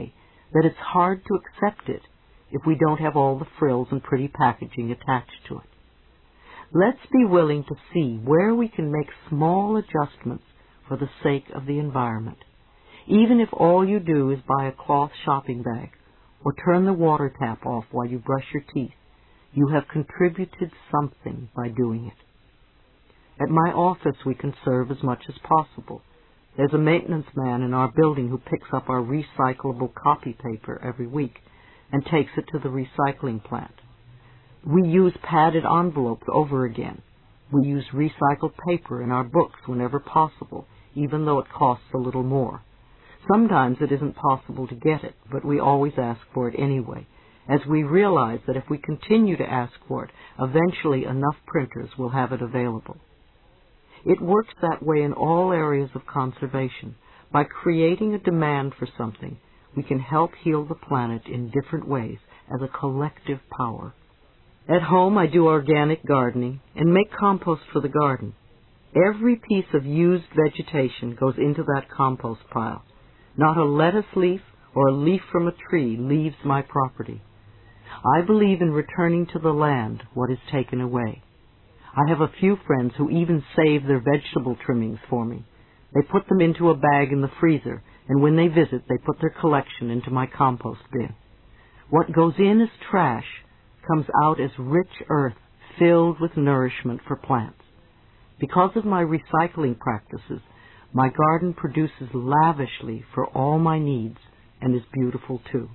that it's hard to accept it if we don't have all the frills and pretty packaging attached to it. Let's be willing to see where we can make small adjustments for the sake of the environment. Even if all you do is buy a cloth shopping bag or turn the water tap off while you brush your teeth, you have contributed something by doing it. At my office, we conserve as much as possible. There's a maintenance man in our building who picks up our recyclable copy paper every week and takes it to the recycling plant. We use padded envelopes over again. We use recycled paper in our books whenever possible, even though it costs a little more. Sometimes it isn't possible to get it, but we always ask for it anyway, as we realize that if we continue to ask for it, eventually enough printers will have it available. It works that way in all areas of conservation. By creating a demand for something, we can help heal the planet in different ways as a collective power. At home, I do organic gardening and make compost for the garden. Every piece of used vegetation goes into that compost pile. Not a lettuce leaf or a leaf from a tree leaves my property. I believe in returning to the land what is taken away. I have a few friends who even save their vegetable trimmings for me. They put them into a bag in the freezer, and when they visit, they put their collection into my compost bin. What goes in as trash comes out as rich earth filled with nourishment for plants. Because of my recycling practices, my garden produces lavishly for all my needs and is beautiful too.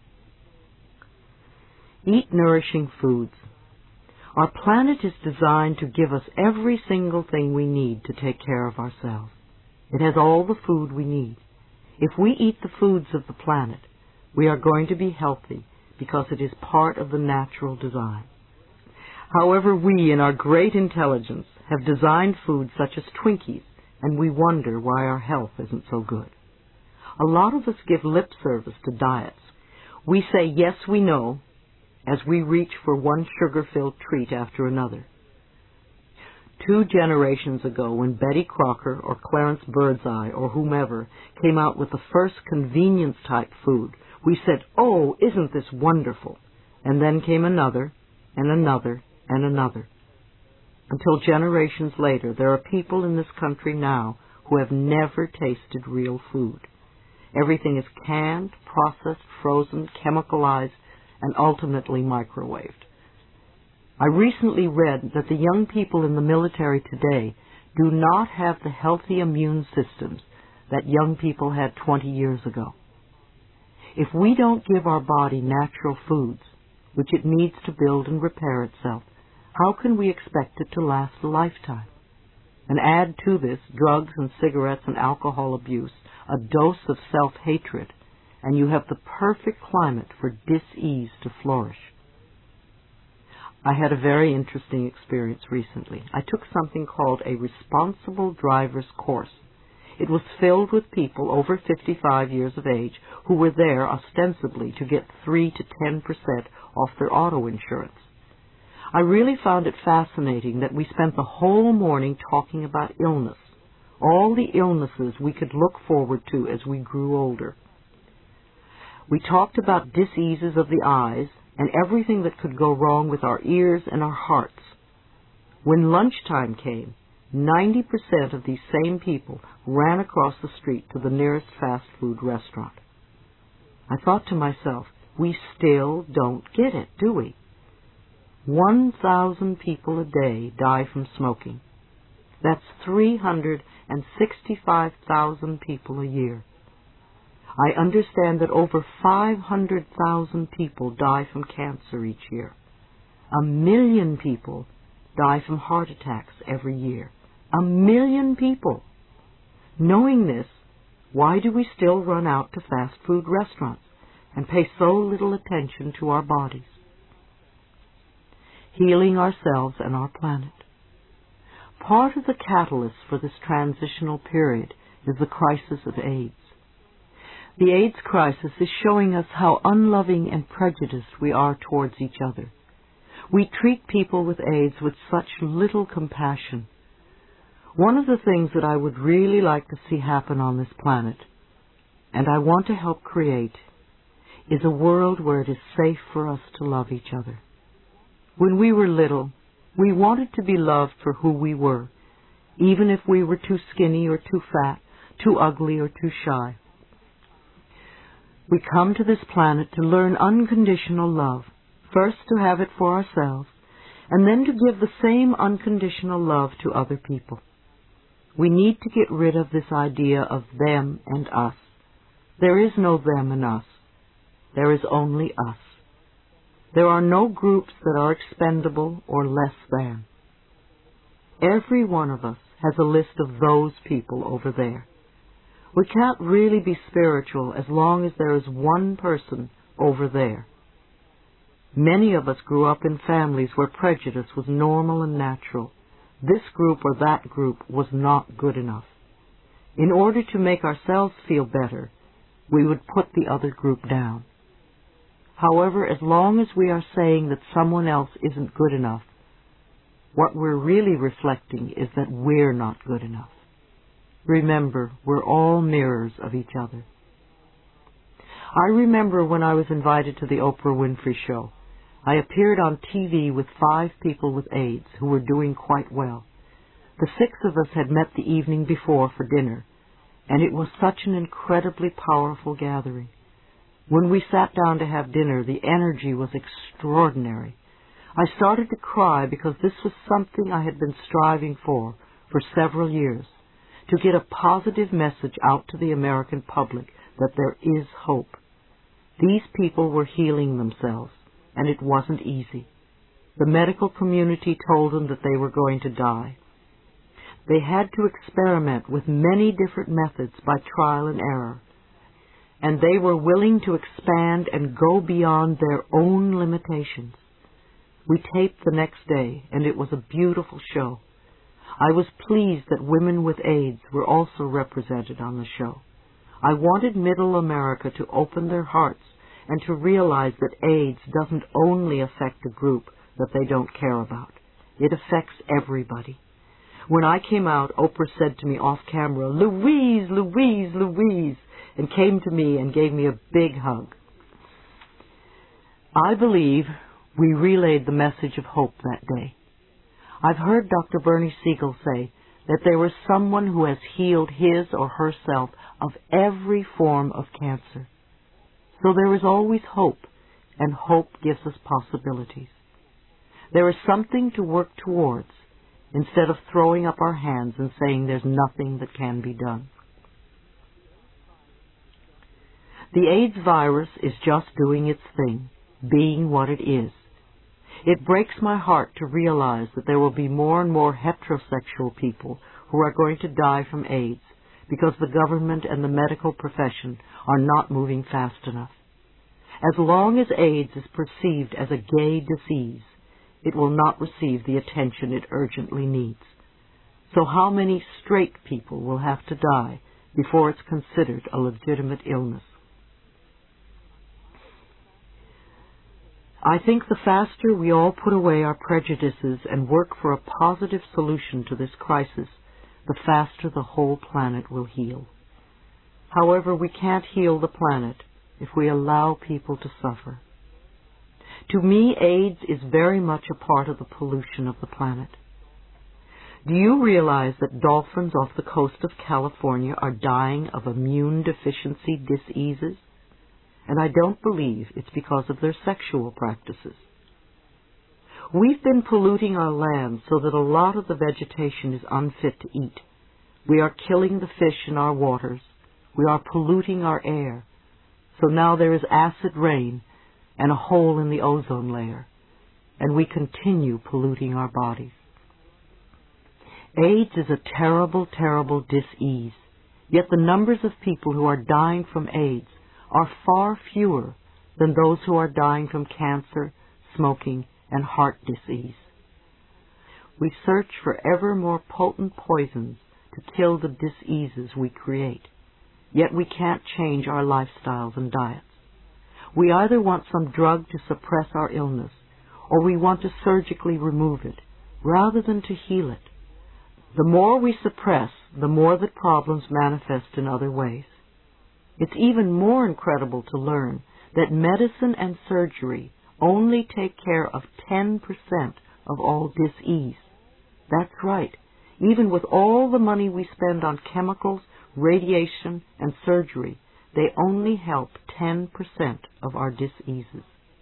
Eat nourishing foods. Our planet is designed to give us every single thing we need to take care of ourselves. It has all the food we need. If we eat the foods of the planet, we are going to be healthy because it is part of the natural design. However, we, in our great intelligence, have designed foods such as Twinkies, and we wonder why our health isn't so good. A lot of us give lip service to diets. We say, yes, we know, as we reach for one sugar-filled treat after another. 2 generations ago, when Betty Crocker or Clarence Birdseye or whomever came out with the first convenience-type food, we said, oh, isn't this wonderful? And then came another, and another, and another. Until generations later, there are people in this country now who have never tasted real food. Everything is canned, processed, frozen, chemicalized, and ultimately microwaved. I recently read that the young people in the military today do not have the healthy immune systems that young people had 20 years ago. If we don't give our body natural foods, which it needs to build and repair itself, how can we expect it to last a lifetime? And add to this drugs and cigarettes and alcohol abuse, a dose of self-hatred, and you have the perfect climate for dis-ease to flourish. I had a very interesting experience recently. I took something called a responsible driver's course. It was filled with people over 55 years of age who were there ostensibly to get 3 to 10% off their auto insurance. I really found it fascinating that we spent the whole morning talking about illness, all the illnesses we could look forward to as we grew older. We talked about diseases of the eyes and everything that could go wrong with our ears and our hearts. When lunchtime came, 90% of these same people ran across the street to the nearest fast food restaurant. I thought to myself, we still don't get it, do we? 1,000 people a day die from smoking. That's 365,000 people a year. I understand that over 500,000 people die from cancer each year. 1 million people die from heart attacks every year. 1 million people. Knowing this, why do we still run out to fast food restaurants and pay so little attention to our bodies? Healing ourselves and our planet. Part of the catalyst for this transitional period is the crisis of AIDS. The AIDS crisis is showing us how unloving and prejudiced we are towards each other. We treat people with AIDS with such little compassion. One of the things that I would really like to see happen on this planet, and I want to help create, is a world where it is safe for us to love each other. When we were little, we wanted to be loved for who we were, even if we were too skinny or too fat, too ugly or too shy. We come to this planet to learn unconditional love, first to have it for ourselves, and then to give the same unconditional love to other people. We need to get rid of this idea of them and us. There is no them and us. There is only us. There are no groups that are expendable or less than. Every one of us has a list of those people over there. We can't really be spiritual as long as there is one person over there. Many of us grew up in families where prejudice was normal and natural. This group or that group was not good enough. In order to make ourselves feel better, we would put the other group down. However, as long as we are saying that someone else isn't good enough, what we're really reflecting is that we're not good enough. Remember, we're all mirrors of each other. I remember when I was invited to the Oprah Winfrey Show. I appeared on TV with 5 people with AIDS who were doing quite well. The 6 of us had met the evening before for dinner, and it was such an incredibly powerful gathering. When we sat down to have dinner, the energy was extraordinary. I started to cry because this was something I had been striving for several years, to get a positive message out to the American public that there is hope. These people were healing themselves, and it wasn't easy. The medical community told them that they were going to die. They had to experiment with many different methods by trial and error, and they were willing to expand and go beyond their own limitations. We taped the next day, and it was a beautiful show. I was pleased that women with AIDS were also represented on the show. I wanted Middle America to open their hearts and to realize that AIDS doesn't only affect a group that they don't care about. It affects everybody. When I came out, Oprah said to me off camera, "Louise, Louise, Louise," and came to me and gave me a big hug. I believe we relayed the message of hope that day. I've heard Dr. Bernie Siegel say that there is someone who has healed his or herself of every form of cancer. So there is always hope, and hope gives us possibilities. There is something to work towards, instead of throwing up our hands and saying there's nothing that can be done. The AIDS virus is just doing its thing, being what it is. It breaks my heart to realize that there will be more and more heterosexual people who are going to die from AIDS because the government and the medical profession are not moving fast enough. As long as AIDS is perceived as a gay disease, it will not receive the attention it urgently needs. So how many straight people will have to die before it's considered a legitimate illness? I think the faster we all put away our prejudices and work for a positive solution to this crisis, the faster the whole planet will heal. However, we can't heal the planet if we allow people to suffer. To me, AIDS is very much a part of the pollution of the planet. Do you realize that dolphins off the coast of California are dying of immune deficiency diseases? And I don't believe it's because of their sexual practices. We've been polluting our land so that a lot of the vegetation is unfit to eat. We are killing the fish in our waters. We are polluting our air. So now there is acid rain and a hole in the ozone layer, and we continue polluting our bodies. AIDS is a terrible, terrible disease, yet the numbers of people who are dying from AIDS are far fewer than those who are dying from cancer, smoking, and heart disease. We search for ever more potent poisons to kill the diseases we create, yet we can't change our lifestyles and diets. We either want some drug to suppress our illness, or we want to surgically remove it, rather than to heal it. The more we suppress, the more that problems manifest in other ways. It's even more incredible to learn that medicine and surgery only take care of 10% of all dis-ease. That's right. Even with all the money we spend on chemicals, radiation, and surgery, they only help 10% of our diseases.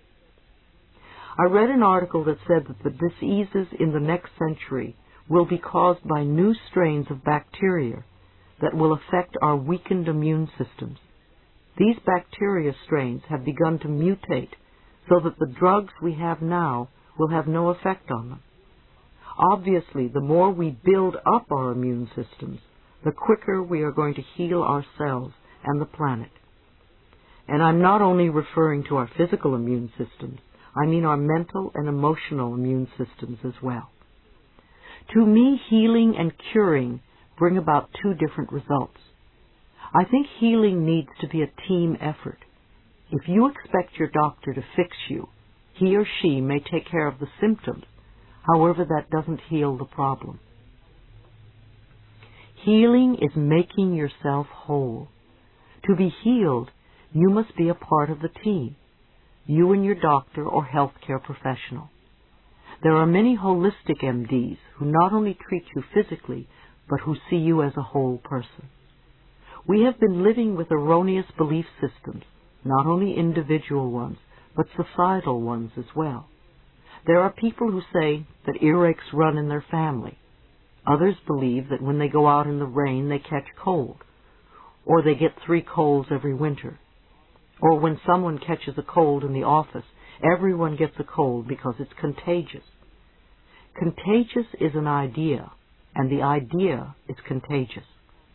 I read an article that said that the diseases in the next century will be caused by new strains of bacteria that will affect our weakened immune systems. These bacteria strains have begun to mutate so that the drugs we have now will have no effect on them. Obviously, the more we build up our immune systems, the quicker we are going to heal ourselves and the planet. And I'm not only referring to our physical immune systems, I mean our mental and emotional immune systems as well. To me, healing and curing bring about two different results. I think healing needs to be a team effort. If you expect your doctor to fix you, he or she may take care of the symptoms. However, that doesn't heal the problem. Healing is making yourself whole. To be healed, you must be a part of the team, you and your doctor or healthcare professional. There are many holistic MDs who not only treat you physically, but who see you as a whole person. We have been living with erroneous belief systems, not only individual ones, but societal ones as well. There are people who say that earaches run in their family. Others believe that when they go out in the rain they catch cold, or they get 3 colds every winter. Or when someone catches a cold in the office, everyone gets a cold because it's contagious. Contagious is an idea, and the idea is contagious.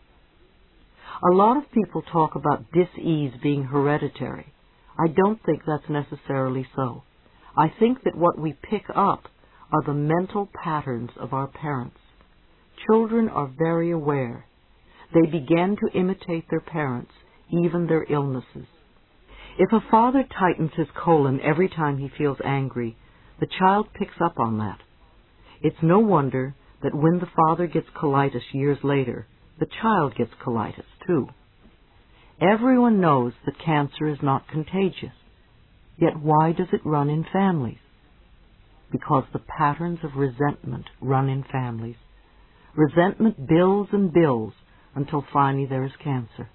A lot of people talk about dis-ease being hereditary. I don't think that's necessarily so. I think that what we pick up are the mental patterns of our parents. Children are very aware. They begin to imitate their parents, even their illnesses. If a father tightens his colon every time he feels angry, the child picks up on that. It's no wonder that when the father gets colitis years later, the child gets colitis too. Everyone knows that cancer is not contagious. Yet why does it run in families? Because the patterns of resentment run in families. Resentment builds and builds until finally there is cancer.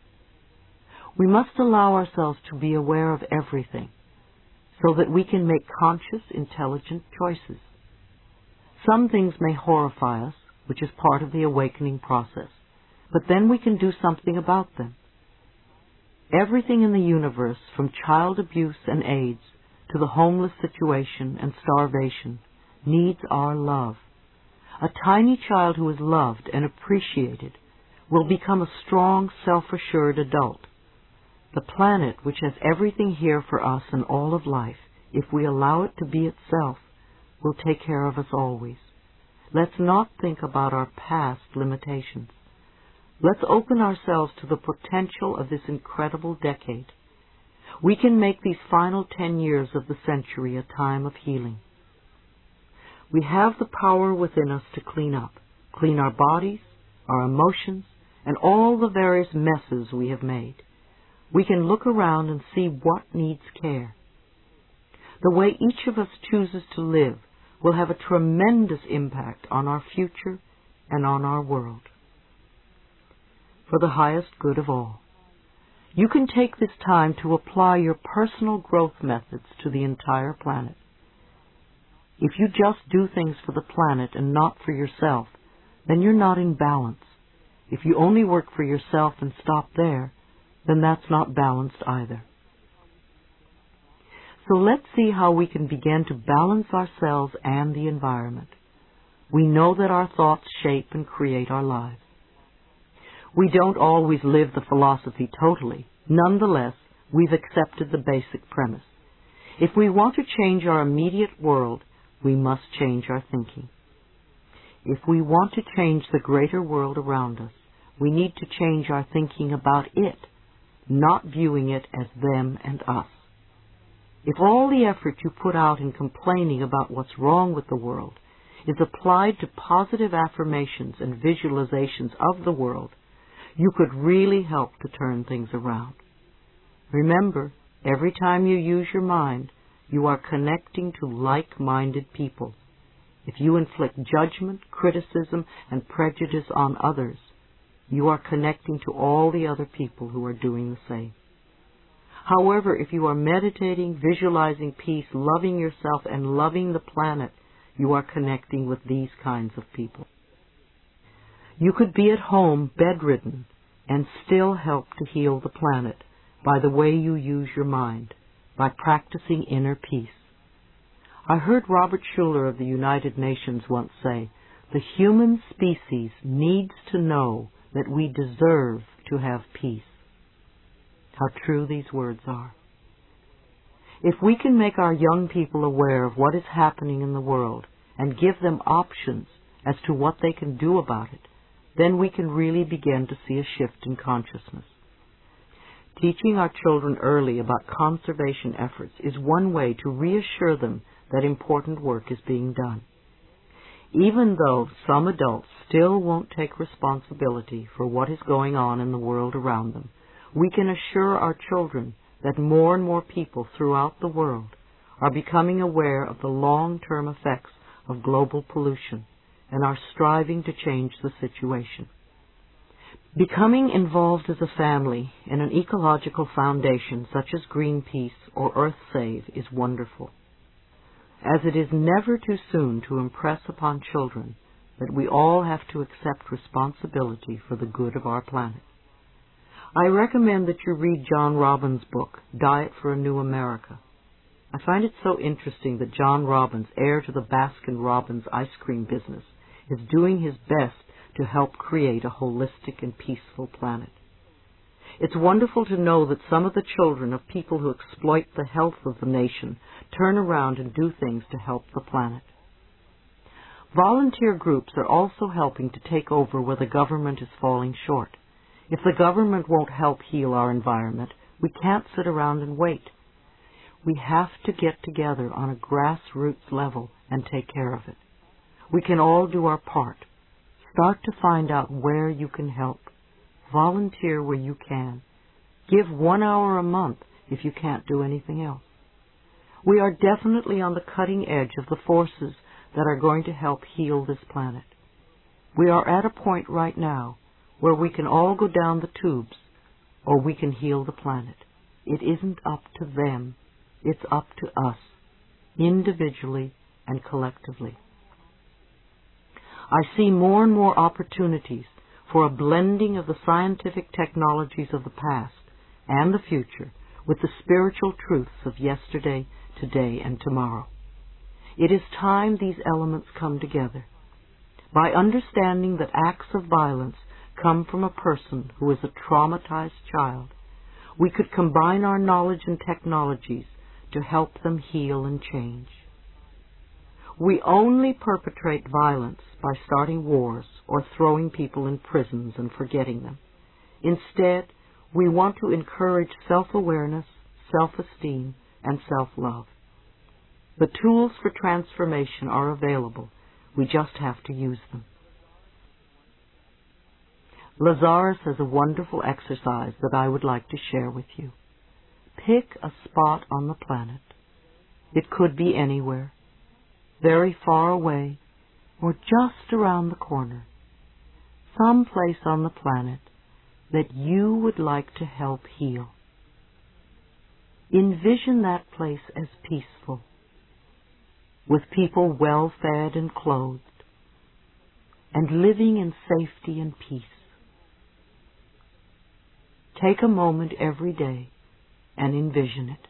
We must allow ourselves to be aware of everything so that we can make conscious, intelligent choices. Some things may horrify us, which is part of the awakening process, but then we can do something about them. Everything in the universe, from child abuse and AIDS to the homeless situation and starvation, needs our love. A tiny child who is loved and appreciated will become a strong, self-assured adult. The planet, which has everything here for us and all of life, if we allow it to be itself, will take care of us always. Let's not think about our past limitations. Let's open ourselves to the potential of this incredible decade. We can make these final 10 years of the century a time of healing. We have the power within us to clean our bodies, our emotions, and all the various messes we have made. We can look around and see what needs care. The way each of us chooses to live will have a tremendous impact on our future and on our world. For the highest good of all. You can take this time to apply your personal growth methods to the entire planet. If you just do things for the planet and not for yourself, then you're not in balance. If you only work for yourself and stop there, then that's not balanced either. So let's see how we can begin to balance ourselves and the environment. We know that our thoughts shape and create our lives. We don't always live the philosophy totally. Nonetheless, we've accepted the basic premise. If we want to change our immediate world, we must change our thinking. If we want to change the greater world around us, we need to change our thinking about it, not viewing it as them and us. If all the effort you put out in complaining about what's wrong with the world is applied to positive affirmations and visualizations of the world, you could really help to turn things around. Remember, Every time you use your mind, you are connecting to like-minded people. If you inflict judgment, criticism, and prejudice on others, you are connecting to all the other people who are doing the same. However, if you are meditating, visualizing peace, loving yourself, and loving the planet, you are connecting with these kinds of people. You could be at home, bedridden, and still help to heal the planet by the way you use your mind, by practicing inner peace. I heard Robert Schuller of the United Nations once say, "The human species needs to know that we deserve to have peace." How true these words are. If we can make our young people aware of what is happening in the world and give them options as to what they can do about it, then we can really begin to see a shift in consciousness. Teaching our children early about conservation efforts is one way to reassure them that important work is being done. Even though some adults still won't take responsibility for what is going on in the world around them, we can assure our children that more and more people throughout the world are becoming aware of the long-term effects of global pollution and are striving to change the situation. Becoming involved as a family in an ecological foundation such as Greenpeace or EarthSave is wonderful, as it is never too soon to impress upon children that we all have to accept responsibility for the good of our planet. I recommend that you read John Robbins' book, Diet for a New America. I find it so interesting that John Robbins, heir to the Baskin-Robbins ice cream business, is doing his best to help create a holistic and peaceful planet. It's wonderful to know that some of the children of people who exploit the health of the nation turn around and do things to help the planet. Volunteer groups are also helping to take over where the government is falling short. If the government won't help heal our environment, we can't sit around and wait. We have to get together on a grassroots level and take care of it. We can all do our part. Start to find out where you can help. Volunteer where you can. Give 1 hour a month if you can't do anything else. We are definitely on the cutting edge of the forces that are going to help heal this planet. We are at a point right now where we can all go down the tubes, or we can heal the planet. It isn't up to them. It's up to us, individually and collectively. I see more and more opportunities for a blending of the scientific technologies of the past and the future with the spiritual truths of yesterday, today, and tomorrow. It is time these elements come together. By understanding that acts of violence come from a person who is a traumatized child, we could combine our knowledge and technologies to help them heal and change. We only perpetrate violence by starting wars or throwing people in prisons and forgetting them. Instead, we want to encourage self-awareness, self-esteem, and self-love. The tools for transformation are available. We just have to use them. Lazarus has a wonderful exercise that I would like to share with you. Pick a spot on the planet. It could be anywhere, very far away, or just around the corner. Some place on the planet that you would like to help heal. Envision that place as peaceful, with people well fed and clothed, and living in safety and peace. Take a moment every day and envision it.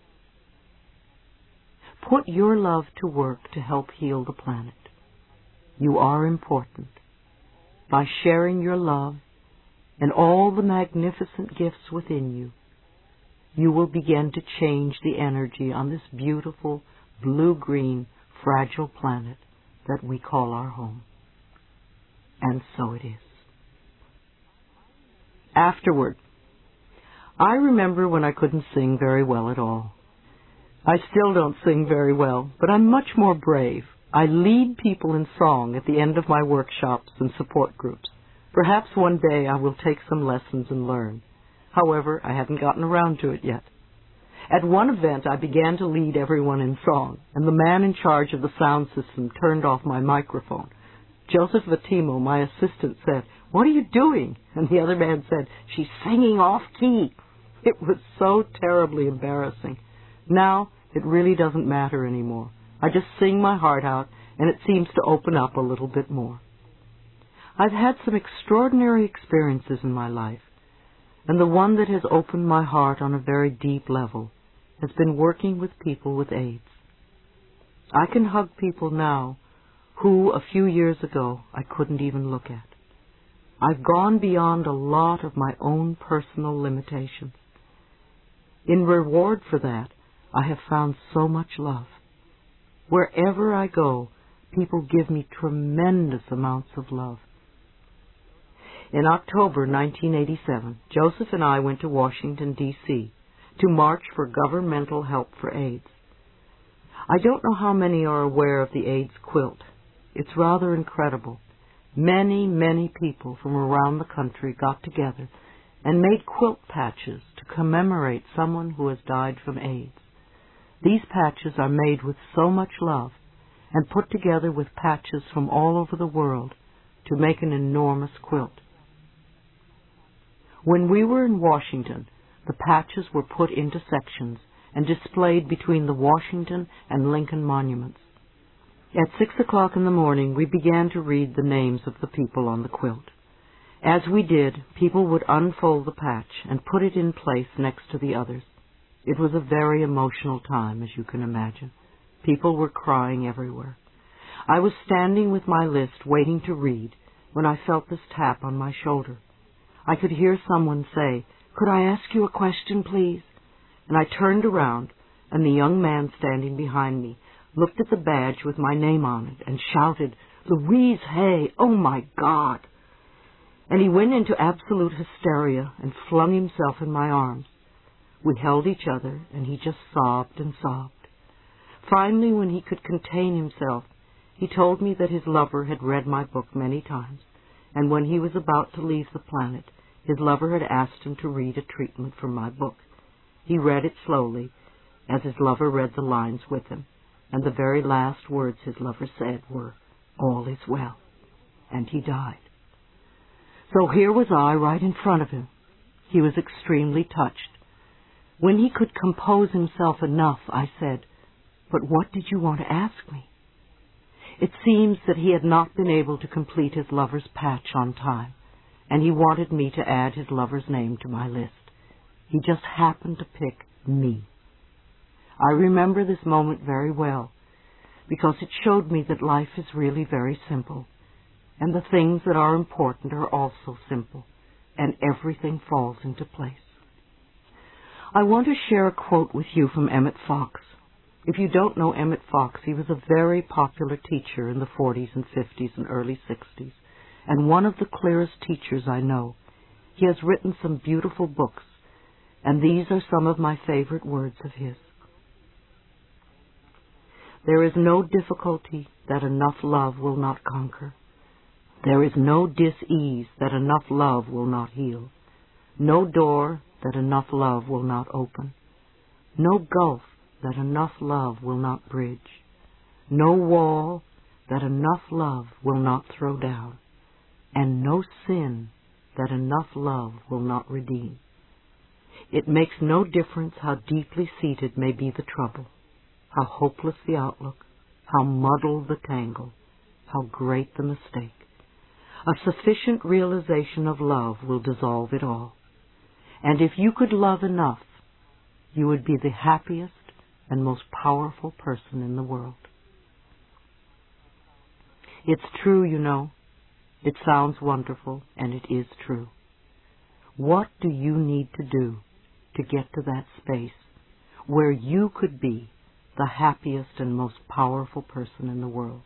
Put your love to work to help heal the planet. You are important. By sharing your love and all the magnificent gifts within you, you will begin to change the energy on this beautiful, blue-green, fragile planet that we call our home. And so it is. Afterward, I remember when I couldn't sing very well at all. I still don't sing very well, but I'm much more brave. I lead people in song at the end of my workshops and support groups. Perhaps one day I will take some lessons and learn. However, I haven't gotten around to it yet. At one event, I began to lead everyone in song, and the man in charge of the sound system turned off my microphone. Joseph Vatimo, my assistant, said, "What are you doing?" And the other man said, "She's singing off-key." It was so terribly embarrassing. Now, it really doesn't matter anymore. I just sing my heart out, and it seems to open up a little bit more. I've had some extraordinary experiences in my life, and the one that has opened my heart on a very deep level has been working with people with AIDS. I can hug people now who, a few years ago, I couldn't even look at. I've gone beyond a lot of my own personal limitations. In reward for that, I have found so much love. Wherever I go, people give me tremendous amounts of love. In October 1987, Joseph and I went to Washington, D.C. to march for governmental help for AIDS. I don't know how many are aware of the AIDS quilt. It's rather incredible. Many, many people from around the country got together and made quilt patches to commemorate someone who has died from AIDS. These patches are made with so much love and put together with patches from all over the world to make an enormous quilt. When we were in Washington, the patches were put into sections and displayed between the Washington and Lincoln monuments. At 6 o'clock in the morning, we began to read the names of the people on the quilt. As we did, people would unfold the patch and put it in place next to the others. It was a very emotional time, as you can imagine. People were crying everywhere. I was standing with my list waiting to read when I felt this tap on my shoulder. I could hear someone say, "Could I ask you a question, please?" And I turned around, and the young man standing behind me looked at the badge with my name on it and shouted, "Louise Hay, oh my God!" And he went into absolute hysteria and flung himself in my arms. We held each other, and he just sobbed and sobbed. Finally, when he could contain himself, he told me that his lover had read my book many times, and when he was about to leave the planet, his lover had asked him to read a treatment from my book. He read it slowly, as his lover read the lines with him, and the very last words his lover said were, "All is well," and he died. So here was I right in front of him. He was extremely touched. When he could compose himself enough, I said, "But what did you want to ask me?" It seems that he had not been able to complete his lover's patch on time, and he wanted me to add his lover's name to my list. He just happened to pick me. I remember this moment very well, because it showed me that life is really very simple, and the things that are important are also simple, and everything falls into place. I want to share a quote with you from Emmett Fox. If you don't know Emmett Fox, he was a very popular teacher in the 40s and 50s and early 60s, and one of the clearest teachers I know. He has written some beautiful books, and these are some of my favorite words of his. "There is no difficulty that enough love will not conquer. There is no dis-ease that enough love will not heal. No door that enough love will not open. No gulf that enough love will not bridge. No wall that enough love will not throw down. And no sin that enough love will not redeem. It makes no difference how deeply seated may be the trouble, how hopeless the outlook, how muddled the tangle, how great the mistake. A sufficient realization of love will dissolve it all. And if you could love enough, you would be the happiest and most powerful person in the world." It's true, you know. It sounds wonderful, and it is true. What do you need to do to get to that space where you could be the happiest and most powerful person in the world?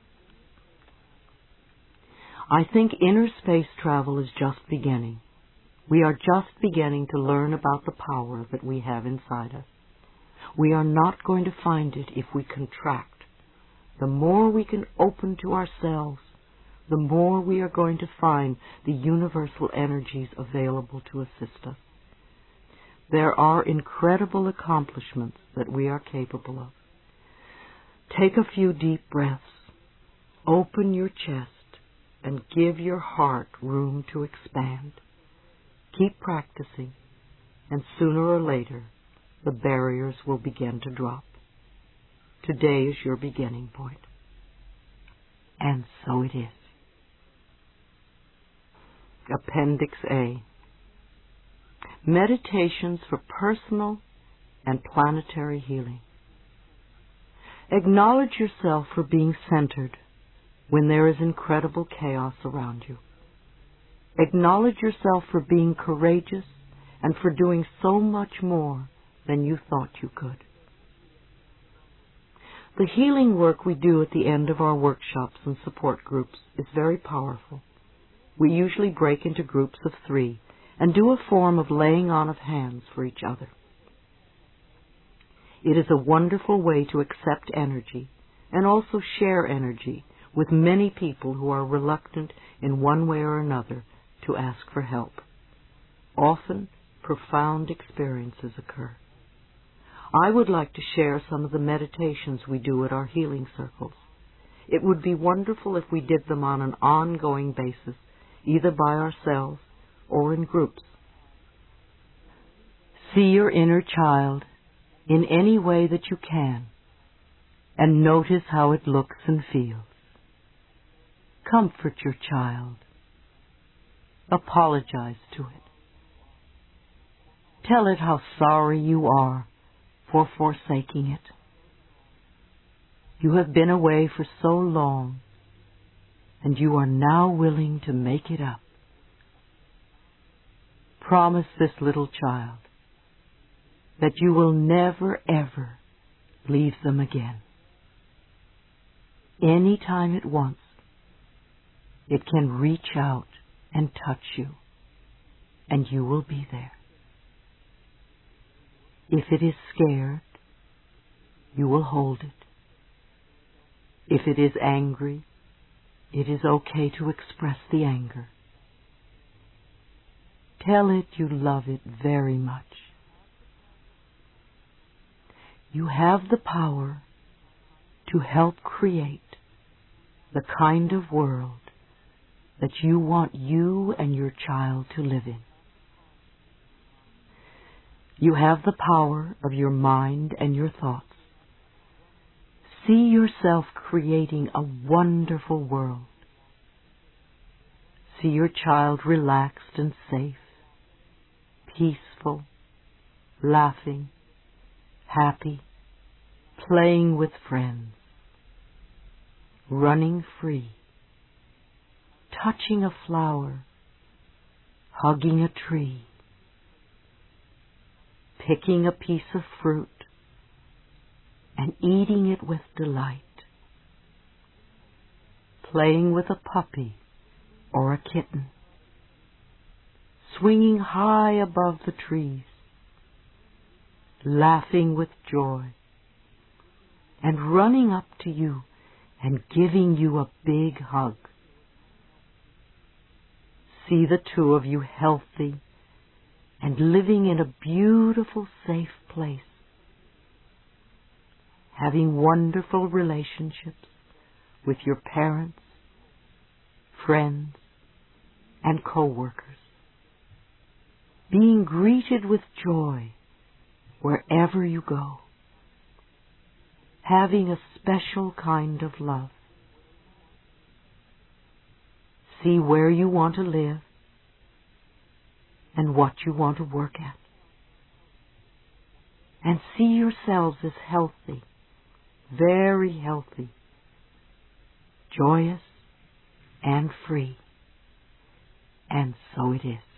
I think inner space travel is just beginning. We are just beginning to learn about the power that we have inside us. We are not going to find it if we contract. The more we can open to ourselves, the more we are going to find the universal energies available to assist us. There are incredible accomplishments that we are capable of. Take a few deep breaths. Open your chest and give your heart room to expand. Keep practicing, and sooner or later, the barriers will begin to drop. Today is your beginning point. And so it is. Appendix A. Meditations for personal and planetary healing. Acknowledge yourself for being centered when there is incredible chaos around you. Acknowledge yourself for being courageous and for doing so much more than you thought you could. The healing work we do at the end of our workshops and support groups is very powerful. We usually break into groups of 3 and do a form of laying on of hands for each other. It is a wonderful way to accept energy and also share energy with many people who are reluctant in one way or another to ask for help. Often, profound experiences occur. I would like to share some of the meditations we do at our healing circles. It would be wonderful if we did them on an ongoing basis, either by ourselves or in groups. See your inner child in any way that you can, and notice how it looks and feels. Comfort your child. Apologize to it. Tell it how sorry you are for forsaking it. You have been away for so long, and you are now willing to make it up. Promise this little child that you will never, ever leave them again. Any time it wants, it can reach out and touch you, and you will be there. If it is scared, you will hold it. If it is angry, it is okay to express the anger. Tell it you love it very much. You have the power to help create the kind of world that you want you and your child to live in. You have the power of your mind and your thoughts. See yourself creating a wonderful world. See your child relaxed and safe, peaceful, laughing, happy, playing with friends, running free, touching a flower, hugging a tree, picking a piece of fruit, and eating it with delight, playing with a puppy or a kitten, swinging high above the trees, laughing with joy, and running up to you and giving you a big hug. See the two of you healthy and living in a beautiful, safe place, having wonderful relationships with your parents, friends, and co-workers, being greeted with joy wherever you go, having a special kind of love. See where you want to live and what you want to work at. And see yourselves as healthy, very healthy, joyous, and free. And so it is.